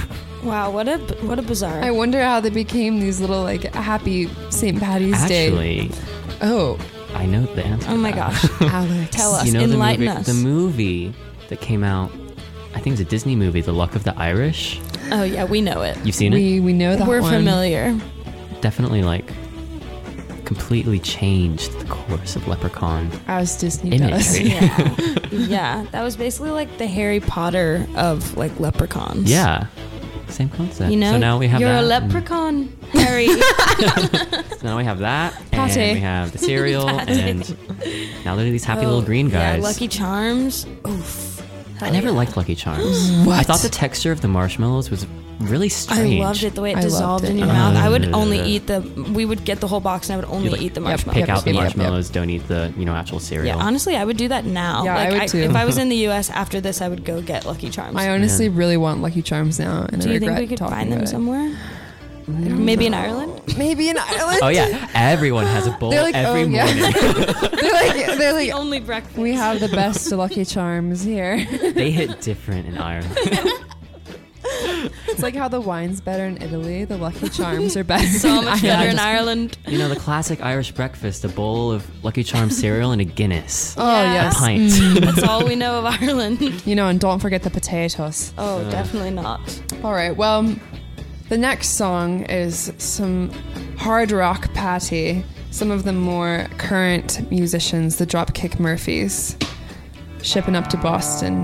Speaker 2: Wow, what a what a bizarre.
Speaker 1: I wonder how they became these little like happy Saint Patty's Day.
Speaker 3: Actually,
Speaker 1: Oh,
Speaker 3: I know the answer.
Speaker 2: oh
Speaker 3: to
Speaker 2: my
Speaker 3: that.
Speaker 2: gosh.
Speaker 1: Alex.
Speaker 2: Tell us.
Speaker 3: You know
Speaker 2: Enlighten
Speaker 3: the movie,
Speaker 2: us.
Speaker 3: the movie that came out. I think it's a Disney movie, The Luck of the Irish.
Speaker 2: Oh yeah, we know it.
Speaker 3: You've seen it?
Speaker 1: We we know that
Speaker 2: We're
Speaker 1: one.
Speaker 2: familiar.
Speaker 3: Definitely like completely changed the course of Leprechaun
Speaker 1: As Disney does.
Speaker 3: imagery.
Speaker 2: Yeah. yeah, that was basically like the Harry Potter of like leprechauns.
Speaker 3: Yeah, same concept.
Speaker 2: You know,
Speaker 3: so now we have
Speaker 2: you're
Speaker 3: that.
Speaker 2: a
Speaker 3: and-
Speaker 2: leprechaun, Harry.
Speaker 3: So now we have that,
Speaker 1: Pate.
Speaker 3: and we have the cereal,
Speaker 2: Pate.
Speaker 3: and now there are these happy little green guys.
Speaker 2: Oh, Yeah, Lucky Charms. Oof.
Speaker 3: I
Speaker 2: Hell
Speaker 3: never
Speaker 2: yeah.
Speaker 3: liked Lucky Charms. I thought the texture of the marshmallows was really
Speaker 2: I
Speaker 3: strange.
Speaker 2: loved it the way it
Speaker 1: I loved
Speaker 2: dissolved
Speaker 1: it.
Speaker 2: in your mouth. I would
Speaker 3: Uh,
Speaker 2: only eat the. We would get the whole box, and I would only
Speaker 3: You, like,
Speaker 2: eat the
Speaker 3: yep,
Speaker 2: marshmallows.
Speaker 3: pick out the
Speaker 1: yep, yep, yep.
Speaker 3: marshmallows. Don't eat the you know actual cereal.
Speaker 2: Yeah, honestly, I would do that now.
Speaker 1: Yeah, I
Speaker 2: like,
Speaker 1: would too.
Speaker 2: If I was in the U S after this, I would go get Lucky Charms.
Speaker 1: I honestly really want Lucky Charms now, and
Speaker 2: do
Speaker 1: I
Speaker 2: you think
Speaker 1: regret
Speaker 2: we could
Speaker 1: talking
Speaker 2: find them
Speaker 1: about it.
Speaker 2: somewhere? Maybe in Ireland.
Speaker 1: Maybe in Ireland.
Speaker 3: Oh yeah, everyone has a bowl
Speaker 1: They're like,
Speaker 3: every
Speaker 1: oh, yeah.
Speaker 3: morning.
Speaker 1: they're like they're like
Speaker 2: Only breakfast.
Speaker 1: we have the best Lucky Charms here.
Speaker 3: They hit different in Ireland.
Speaker 1: It's like how the wine's better in Italy. The Lucky Charms are best.
Speaker 2: so
Speaker 1: in
Speaker 2: much
Speaker 1: Ireland.
Speaker 2: better in Ireland.
Speaker 3: You know the classic Irish breakfast: a bowl of Lucky Charms cereal and a Guinness,
Speaker 1: Oh
Speaker 2: Yeah.
Speaker 3: a
Speaker 1: yes.
Speaker 3: pint.
Speaker 2: That's all we know of Ireland.
Speaker 1: You know, and don't forget the potatoes.
Speaker 2: Oh, definitely not.
Speaker 1: All right. Well, the next song is some hard rock patty. Some of the more current musicians, the Dropkick Murphys, shipping up to Boston.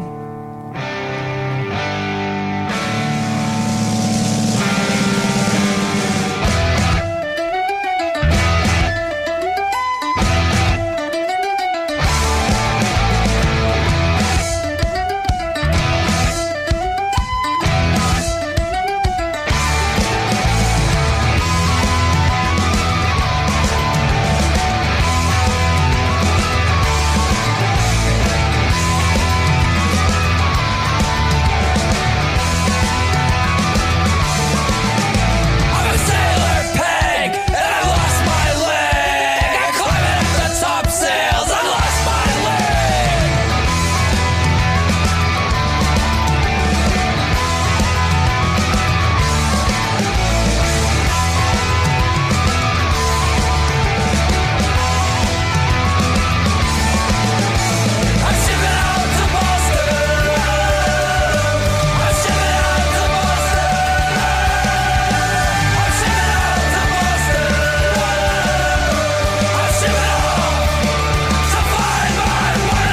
Speaker 7: I'm a sailor peg, and I lost my leg. I'm climbing up the topsails, I lost my leg. I'm shipping out to Boston. I'm shipping out to Boston. I'm shipping out to Boston. I'm shipping off to find my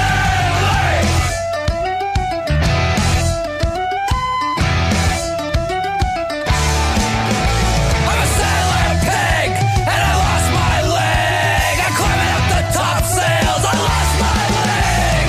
Speaker 7: wedding ring. I'm a sailor pig, and I lost my leg. I'm climbing up the topsails, I lost my leg.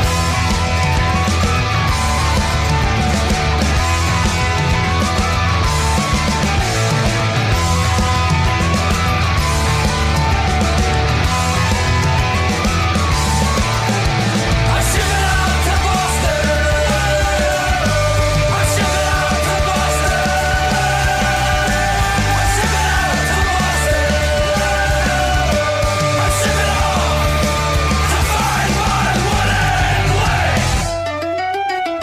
Speaker 7: I'm shipping out to Boston. I'm shipping out to Boston. I'm shipping out to Boston. I'm shipping off to find my wooden leg.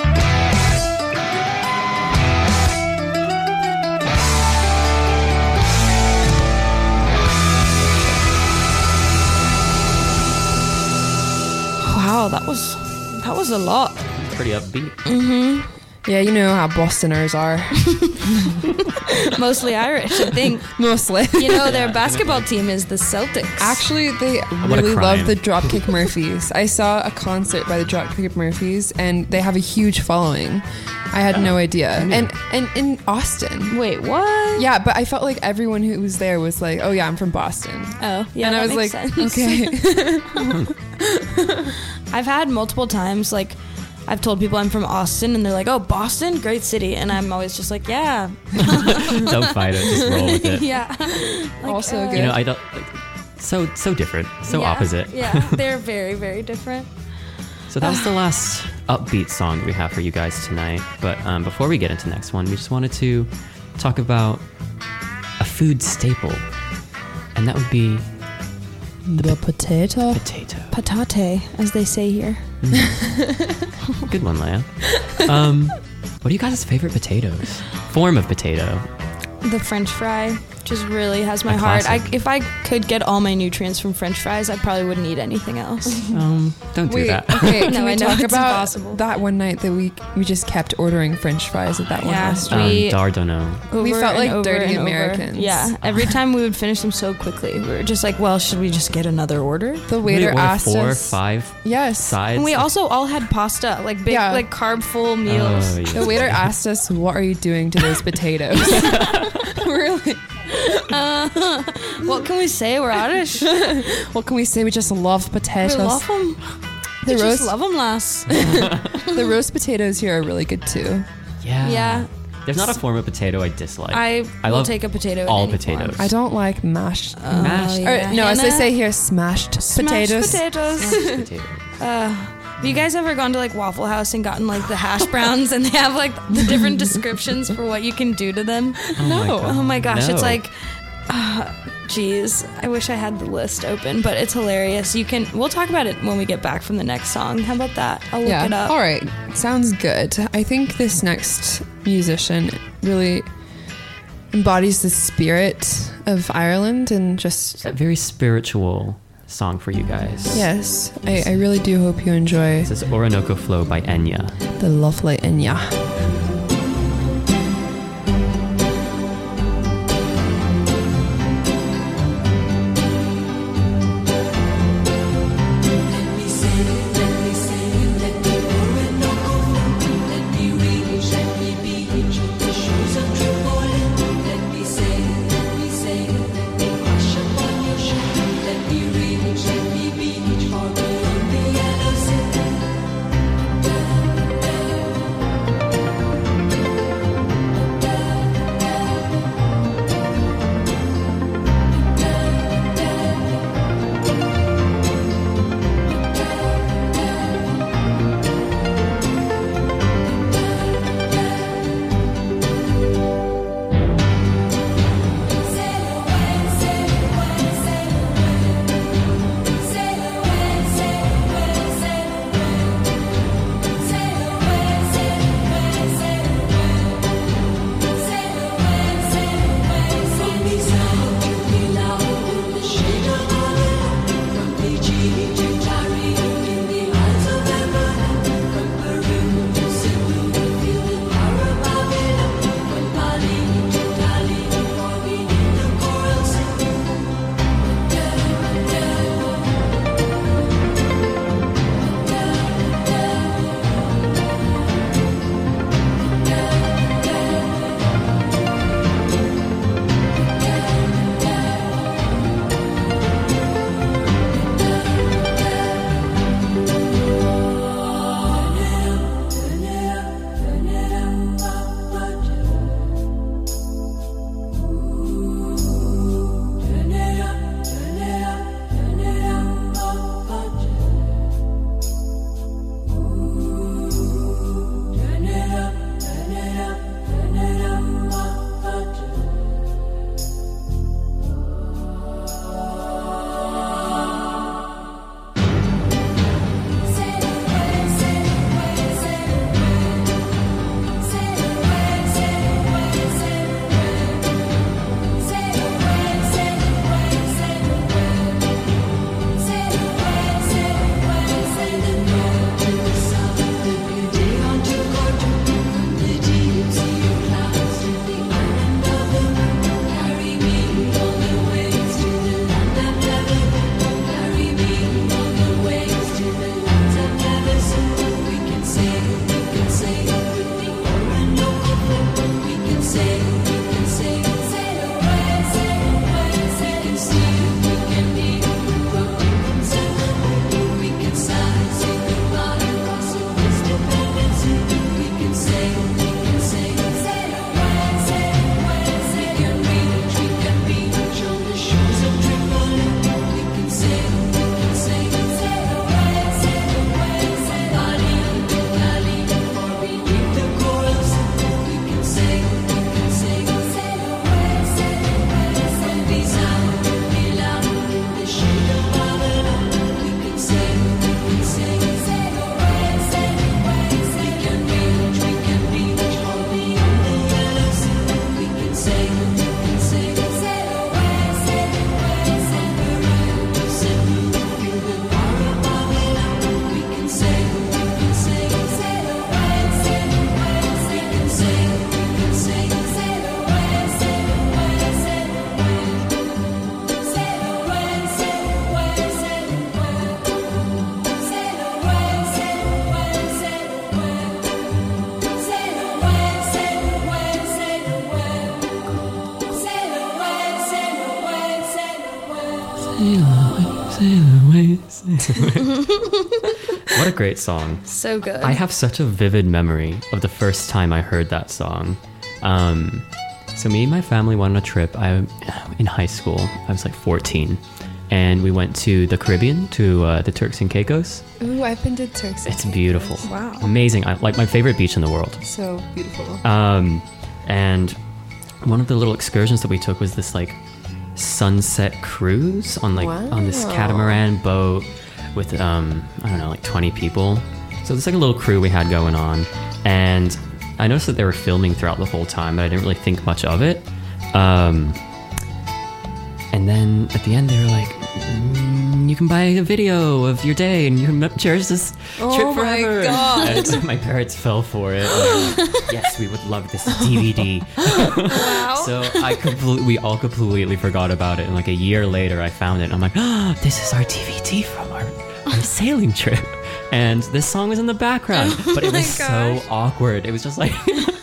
Speaker 2: Wow, that was that was a lot.
Speaker 3: Pretty upbeat.
Speaker 1: Yeah, you know how Bostoners are.
Speaker 2: Mostly Irish, I think.
Speaker 1: Mostly.
Speaker 2: You know, their basketball team is the Celtics.
Speaker 1: Actually, they
Speaker 3: a
Speaker 1: really
Speaker 3: crime.
Speaker 1: love the Dropkick Murphys. I saw a concert by the Dropkick Murphys, and they have a huge following. I had no idea. And and in Austin.
Speaker 2: Wait, what?
Speaker 1: Yeah, but I felt like everyone who was there was like, "Oh yeah, I'm from Boston."
Speaker 2: Oh, yeah.
Speaker 1: and I
Speaker 2: that
Speaker 1: was
Speaker 2: makes
Speaker 1: like,
Speaker 2: sense.
Speaker 1: "Okay."
Speaker 2: I've had multiple times like I've told people I'm from Austin, and they're like, "Oh, Boston, great city," and I'm always just like, "Yeah,
Speaker 3: Don't fight it. Just roll with it.
Speaker 2: yeah." Like,
Speaker 1: Also
Speaker 2: uh,
Speaker 1: good.
Speaker 3: You know, I don't. Like, so so different. So
Speaker 2: yeah,
Speaker 3: opposite.
Speaker 2: Yeah, they're very very different.
Speaker 3: So that was the last upbeat song we have for you guys tonight. But um, before we get into the next one, we just wanted to talk about a food staple, and that would be
Speaker 1: The potato.
Speaker 3: potato.
Speaker 2: Patate, as they say here.
Speaker 3: Good one, Leia. Um, what are you guys' favorite potatoes? form of potato.
Speaker 2: The French fry just really has my
Speaker 3: A
Speaker 2: heart. I,
Speaker 3: classic.
Speaker 2: if I could get all my nutrients from French fries, I probably wouldn't eat anything else.
Speaker 3: Um, don't do
Speaker 1: Wait,
Speaker 3: that.
Speaker 1: okay, can
Speaker 2: No,
Speaker 1: we
Speaker 2: I know,
Speaker 1: talk
Speaker 2: it's
Speaker 1: about
Speaker 2: impossible.
Speaker 1: that one night that we we just kept ordering French fries at that one
Speaker 2: Yeah.
Speaker 1: restaurant?
Speaker 3: um,
Speaker 2: we-
Speaker 3: Dardano.
Speaker 1: We
Speaker 2: Over
Speaker 1: felt
Speaker 2: and
Speaker 1: like
Speaker 2: over
Speaker 1: dirty
Speaker 2: and over.
Speaker 1: Americans.
Speaker 2: Yeah, every time we would finish them so quickly. We were just like, well, should we just get another order?
Speaker 1: The
Speaker 3: We
Speaker 1: waiter
Speaker 3: ordered
Speaker 1: asked
Speaker 3: four,
Speaker 1: us.
Speaker 3: five
Speaker 1: Yes.
Speaker 3: sides.
Speaker 2: And we also all had pasta, like big,
Speaker 1: Yeah.
Speaker 2: like carb full meals.
Speaker 3: Oh, yeah.
Speaker 1: The waiter asked us, "What are you doing to those potatoes?" Really?
Speaker 2: What can we say? We're Irish.
Speaker 1: What can we say? We just love potatoes.
Speaker 2: We love them.
Speaker 1: The
Speaker 2: We
Speaker 1: roast,
Speaker 2: just love them, lass.
Speaker 1: the roast potatoes here are really good too.
Speaker 3: Yeah.
Speaker 2: Yeah.
Speaker 3: There's not a form of potato I dislike.
Speaker 2: I,
Speaker 3: I
Speaker 2: will
Speaker 3: love
Speaker 2: take a potato. in
Speaker 3: all
Speaker 2: any
Speaker 3: potatoes.
Speaker 2: form.
Speaker 1: I don't like mashed.
Speaker 3: Mashed.
Speaker 2: Oh,
Speaker 1: or,
Speaker 2: yeah.
Speaker 1: no, as they
Speaker 2: Hannah?
Speaker 1: say here, smashed,
Speaker 2: Smashed
Speaker 1: potatoes.
Speaker 2: potatoes.
Speaker 3: potatoes.
Speaker 2: Have you guys ever gone to like Waffle House and gotten like the hash browns and they have like the different descriptions for what you can do to them?
Speaker 1: No.
Speaker 2: Oh my gosh,
Speaker 3: No.
Speaker 2: it's like, uh, geez, I wish I had the list open, but it's hilarious. You can, we'll talk about it when we get back from the next song. How about that? I'll look
Speaker 1: Yeah.
Speaker 2: it up.
Speaker 1: All right. Sounds good. I think this next musician really embodies the spirit of Ireland and just
Speaker 3: A very spiritual song for you guys.
Speaker 1: yes. I, I really do hope you enjoy
Speaker 3: This is Orinoco Flow by Enya.
Speaker 1: the lovely Enya.
Speaker 5: Let me
Speaker 3: What a great song.
Speaker 2: So good.
Speaker 3: I have such a vivid memory of the first time I heard that song. Um, so me and my family went on a trip. I in high school. I was like fourteen, and we went to the Caribbean, to uh, the Turks and Caicos.
Speaker 1: Ooh, I've been to Turks. and
Speaker 3: It's
Speaker 1: Caicos.
Speaker 3: beautiful.
Speaker 2: Wow.
Speaker 3: Amazing. I, like my favorite beach in the world.
Speaker 1: So beautiful.
Speaker 3: Um, and one of the little excursions that we took was this like sunset cruise on like on this
Speaker 1: Wow.
Speaker 3: catamaran boat with um I don't know, like twenty people. So it's like a little crew we had going on, and I noticed that they were filming throughout the whole time, but I didn't really think much of it. Um, and then at the end they were like, mm, you can buy a video of your day and you can cherish this
Speaker 1: Oh
Speaker 3: trip
Speaker 1: my
Speaker 3: forever.
Speaker 1: God.
Speaker 3: And my parents fell for it. And they were like, yes, we would love this D V D.
Speaker 2: wow.
Speaker 3: So I completely, we all completely forgot about it. And like a year later, I found it. And I'm like, oh, this is our D V D from our, our sailing trip. And this song was in the background, but it was so awkward. It was just like,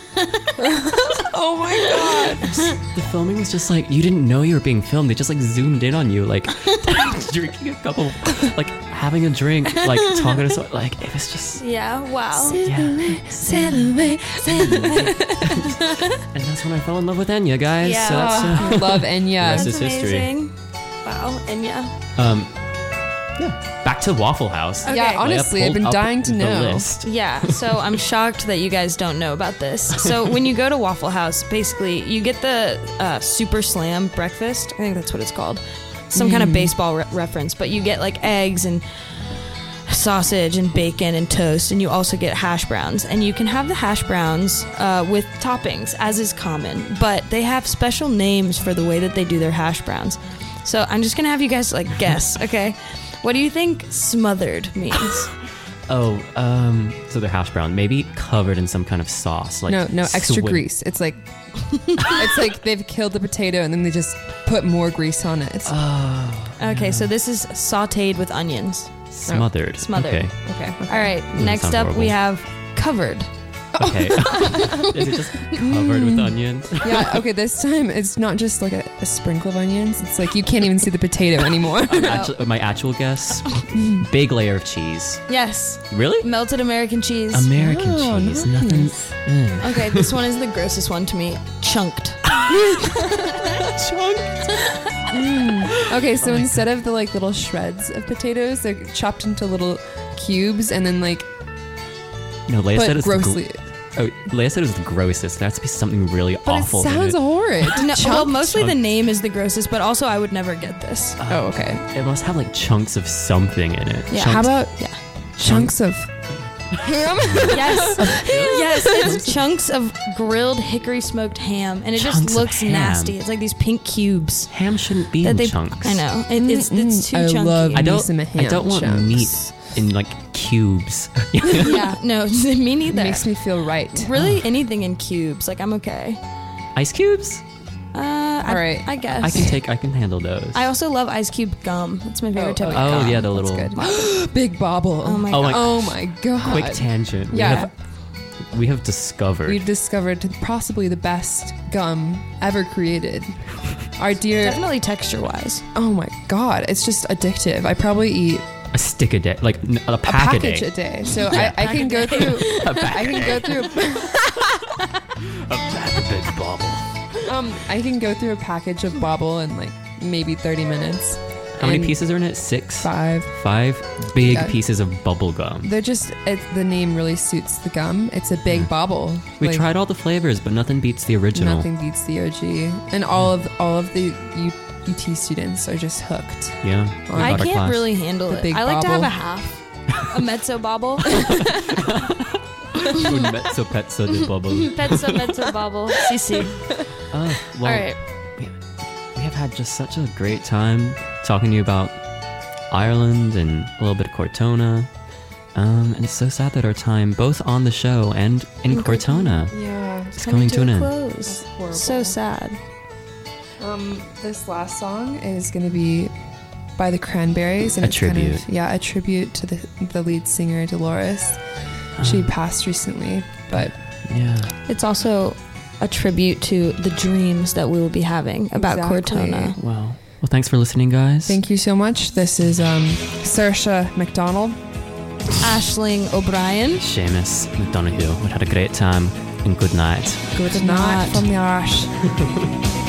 Speaker 1: Oh my god.
Speaker 3: the filming was just like, you didn't know you were being filmed. They just like zoomed in on you, like drinking a couple, like having a drink, like talking to someone. Like it was just,
Speaker 2: yeah. Wow.
Speaker 3: yeah.
Speaker 1: Sail away, sail away.
Speaker 3: And that's when I fell in love with Enya, guys.
Speaker 2: Yeah.
Speaker 3: So that's, uh,
Speaker 1: Love Enya.
Speaker 3: Rest
Speaker 2: That's
Speaker 3: is history.
Speaker 2: amazing. Wow. And yeah.
Speaker 3: um, yeah. Back to Waffle House.
Speaker 2: Okay.
Speaker 1: Yeah, honestly,
Speaker 3: Leia
Speaker 1: I've been
Speaker 3: pulled up
Speaker 1: dying to
Speaker 3: the
Speaker 1: know.
Speaker 3: list.
Speaker 2: Yeah, so I'm shocked that you guys don't know about this. So when you go to Waffle House, basically you get the uh, Super Slam breakfast. I think that's what it's called. Some kind of baseball re- reference, but you get like eggs and sausage and bacon and toast, and you also get hash browns. And you can have the hash browns uh, with toppings, as is common, but they have special names for the way that they do their hash browns. So I'm just gonna have you guys like guess, okay? What do you think smothered means?
Speaker 3: Oh, um, so they're hash brown, maybe covered in some kind of sauce, like
Speaker 1: No, no, extra
Speaker 3: swim-
Speaker 1: grease. It's like it's like they've killed the potato and then they just put more grease on it.
Speaker 2: Okay, so this is sautéed with onions.
Speaker 3: Smothered.
Speaker 2: Smothered.
Speaker 3: Okay.
Speaker 1: Okay. okay.
Speaker 2: All right, next
Speaker 3: sound
Speaker 2: up we
Speaker 3: horrible.
Speaker 2: have covered.
Speaker 3: Okay. Is it just covered with onions?
Speaker 1: Yeah, okay, this time it's not just like a, a sprinkle of onions. It's like you can't even see the potato anymore.
Speaker 3: Actu- my actual guess: big layer of cheese.
Speaker 2: Yes,
Speaker 3: Really?
Speaker 2: melted American cheese.
Speaker 3: American
Speaker 1: Oh,
Speaker 3: cheese.
Speaker 1: nice.
Speaker 3: Nothing. Mm.
Speaker 2: Okay, this one is the grossest one to me. Chunked.
Speaker 1: Okay, so instead of the like little shreds of potatoes, they're chopped into little cubes and then like
Speaker 3: No, Leia said
Speaker 1: put
Speaker 3: it's
Speaker 1: grossly.
Speaker 3: The gr- oh, Leia said it was the grossest. There has to be something really
Speaker 1: But
Speaker 3: awful.
Speaker 1: it sounds
Speaker 3: in it.
Speaker 1: horrid.
Speaker 2: No, well,
Speaker 1: Chunked.
Speaker 2: mostly the
Speaker 3: Chunked.
Speaker 2: name is the grossest, but also I would never get this.
Speaker 1: Oh, okay.
Speaker 3: It must have like chunks of something in it.
Speaker 2: Yeah.
Speaker 3: Chunks-
Speaker 1: How about
Speaker 2: Yeah.
Speaker 1: chunks of ham?
Speaker 2: Yes, yes, it's chunks of grilled hickory smoked ham, and it
Speaker 3: Chunks
Speaker 2: just
Speaker 3: of
Speaker 2: looks
Speaker 3: ham.
Speaker 2: nasty. It's like these pink cubes
Speaker 3: ham shouldn't be
Speaker 2: that
Speaker 3: in
Speaker 2: they.
Speaker 3: chunks.
Speaker 2: I know it, it's it's too
Speaker 1: I
Speaker 2: chunky.
Speaker 1: love
Speaker 3: I
Speaker 1: me
Speaker 3: don't.
Speaker 1: some
Speaker 3: I
Speaker 1: ham
Speaker 3: don't want
Speaker 1: chunks.
Speaker 3: meat in like cubes.
Speaker 2: Yeah, no, me neither.
Speaker 1: It makes me feel right.
Speaker 2: Really, anything in cubes, like I'm okay.
Speaker 3: Ice cubes?
Speaker 2: Uh, I,
Speaker 1: All right.
Speaker 2: I guess.
Speaker 3: I can take. I can handle those.
Speaker 2: I also love ice cube gum. That's my favorite
Speaker 1: Oh,
Speaker 2: type
Speaker 3: oh
Speaker 2: of gum.
Speaker 3: yeah, the
Speaker 1: That's
Speaker 3: little
Speaker 1: good. Big bobble.
Speaker 2: Oh my
Speaker 3: Oh my-
Speaker 2: god.
Speaker 1: Oh my god.
Speaker 3: quick tangent. We
Speaker 1: Yeah.
Speaker 3: have, we have discovered.
Speaker 1: We discovered possibly the best gum ever created. Our dear.
Speaker 2: Definitely texture wise.
Speaker 1: Oh my god, it's just addictive. I probably eat
Speaker 3: a stick a day, like n- a
Speaker 1: a
Speaker 3: pack a
Speaker 1: package
Speaker 3: day.
Speaker 1: a day. So I, I can go through. I can go through.
Speaker 3: A pack a big bobble.
Speaker 1: Um, I can go through a package of bobble in like maybe thirty minutes.
Speaker 3: How many
Speaker 1: And
Speaker 3: pieces are in it? Six.
Speaker 1: Five.
Speaker 3: Five big
Speaker 1: Yeah.
Speaker 3: pieces of bubble gum.
Speaker 1: They're just it, the name really suits the gum. It's a big bobble.
Speaker 3: We
Speaker 1: Like,
Speaker 3: tried all the flavors, but nothing beats the original.
Speaker 1: Nothing beats the O G, and all of all of the U, UT students are just hooked.
Speaker 3: Yeah. we
Speaker 2: I
Speaker 3: got our
Speaker 2: can't
Speaker 3: class.
Speaker 2: really handle
Speaker 1: The
Speaker 2: it.
Speaker 1: big
Speaker 2: I like to have
Speaker 1: bobble.
Speaker 2: a half. A mezzo bobble.
Speaker 3: Un mezzo pezzo di bubble.
Speaker 2: Pezzo mezzo bobble. C C.
Speaker 3: Oh, well,
Speaker 2: All right.
Speaker 3: we, we have had just such a great time talking to you about Ireland and a little bit of Cortona. Um, and it's so sad that our time, both on the show and in Cortona,
Speaker 1: Yeah,
Speaker 3: is coming to an end.
Speaker 2: Close.
Speaker 1: horrible.
Speaker 2: So sad.
Speaker 1: Um, this last song is going to be by the Cranberries, and
Speaker 3: A
Speaker 1: it's kind
Speaker 3: tribute.
Speaker 1: of yeah, a tribute to the the lead singer Dolores. She passed recently, but
Speaker 3: Yeah.
Speaker 2: It's also a tribute to the dreams that we will be having about
Speaker 1: Exactly.
Speaker 2: Cortona.
Speaker 3: Well, well, thanks for listening, guys.
Speaker 1: thank you so much. This is um, Saoirse McDonald
Speaker 2: Aisling O'Brien.
Speaker 3: Seamus McDonoghue. We had a great time and good night.
Speaker 2: Good
Speaker 1: Not from the Irish.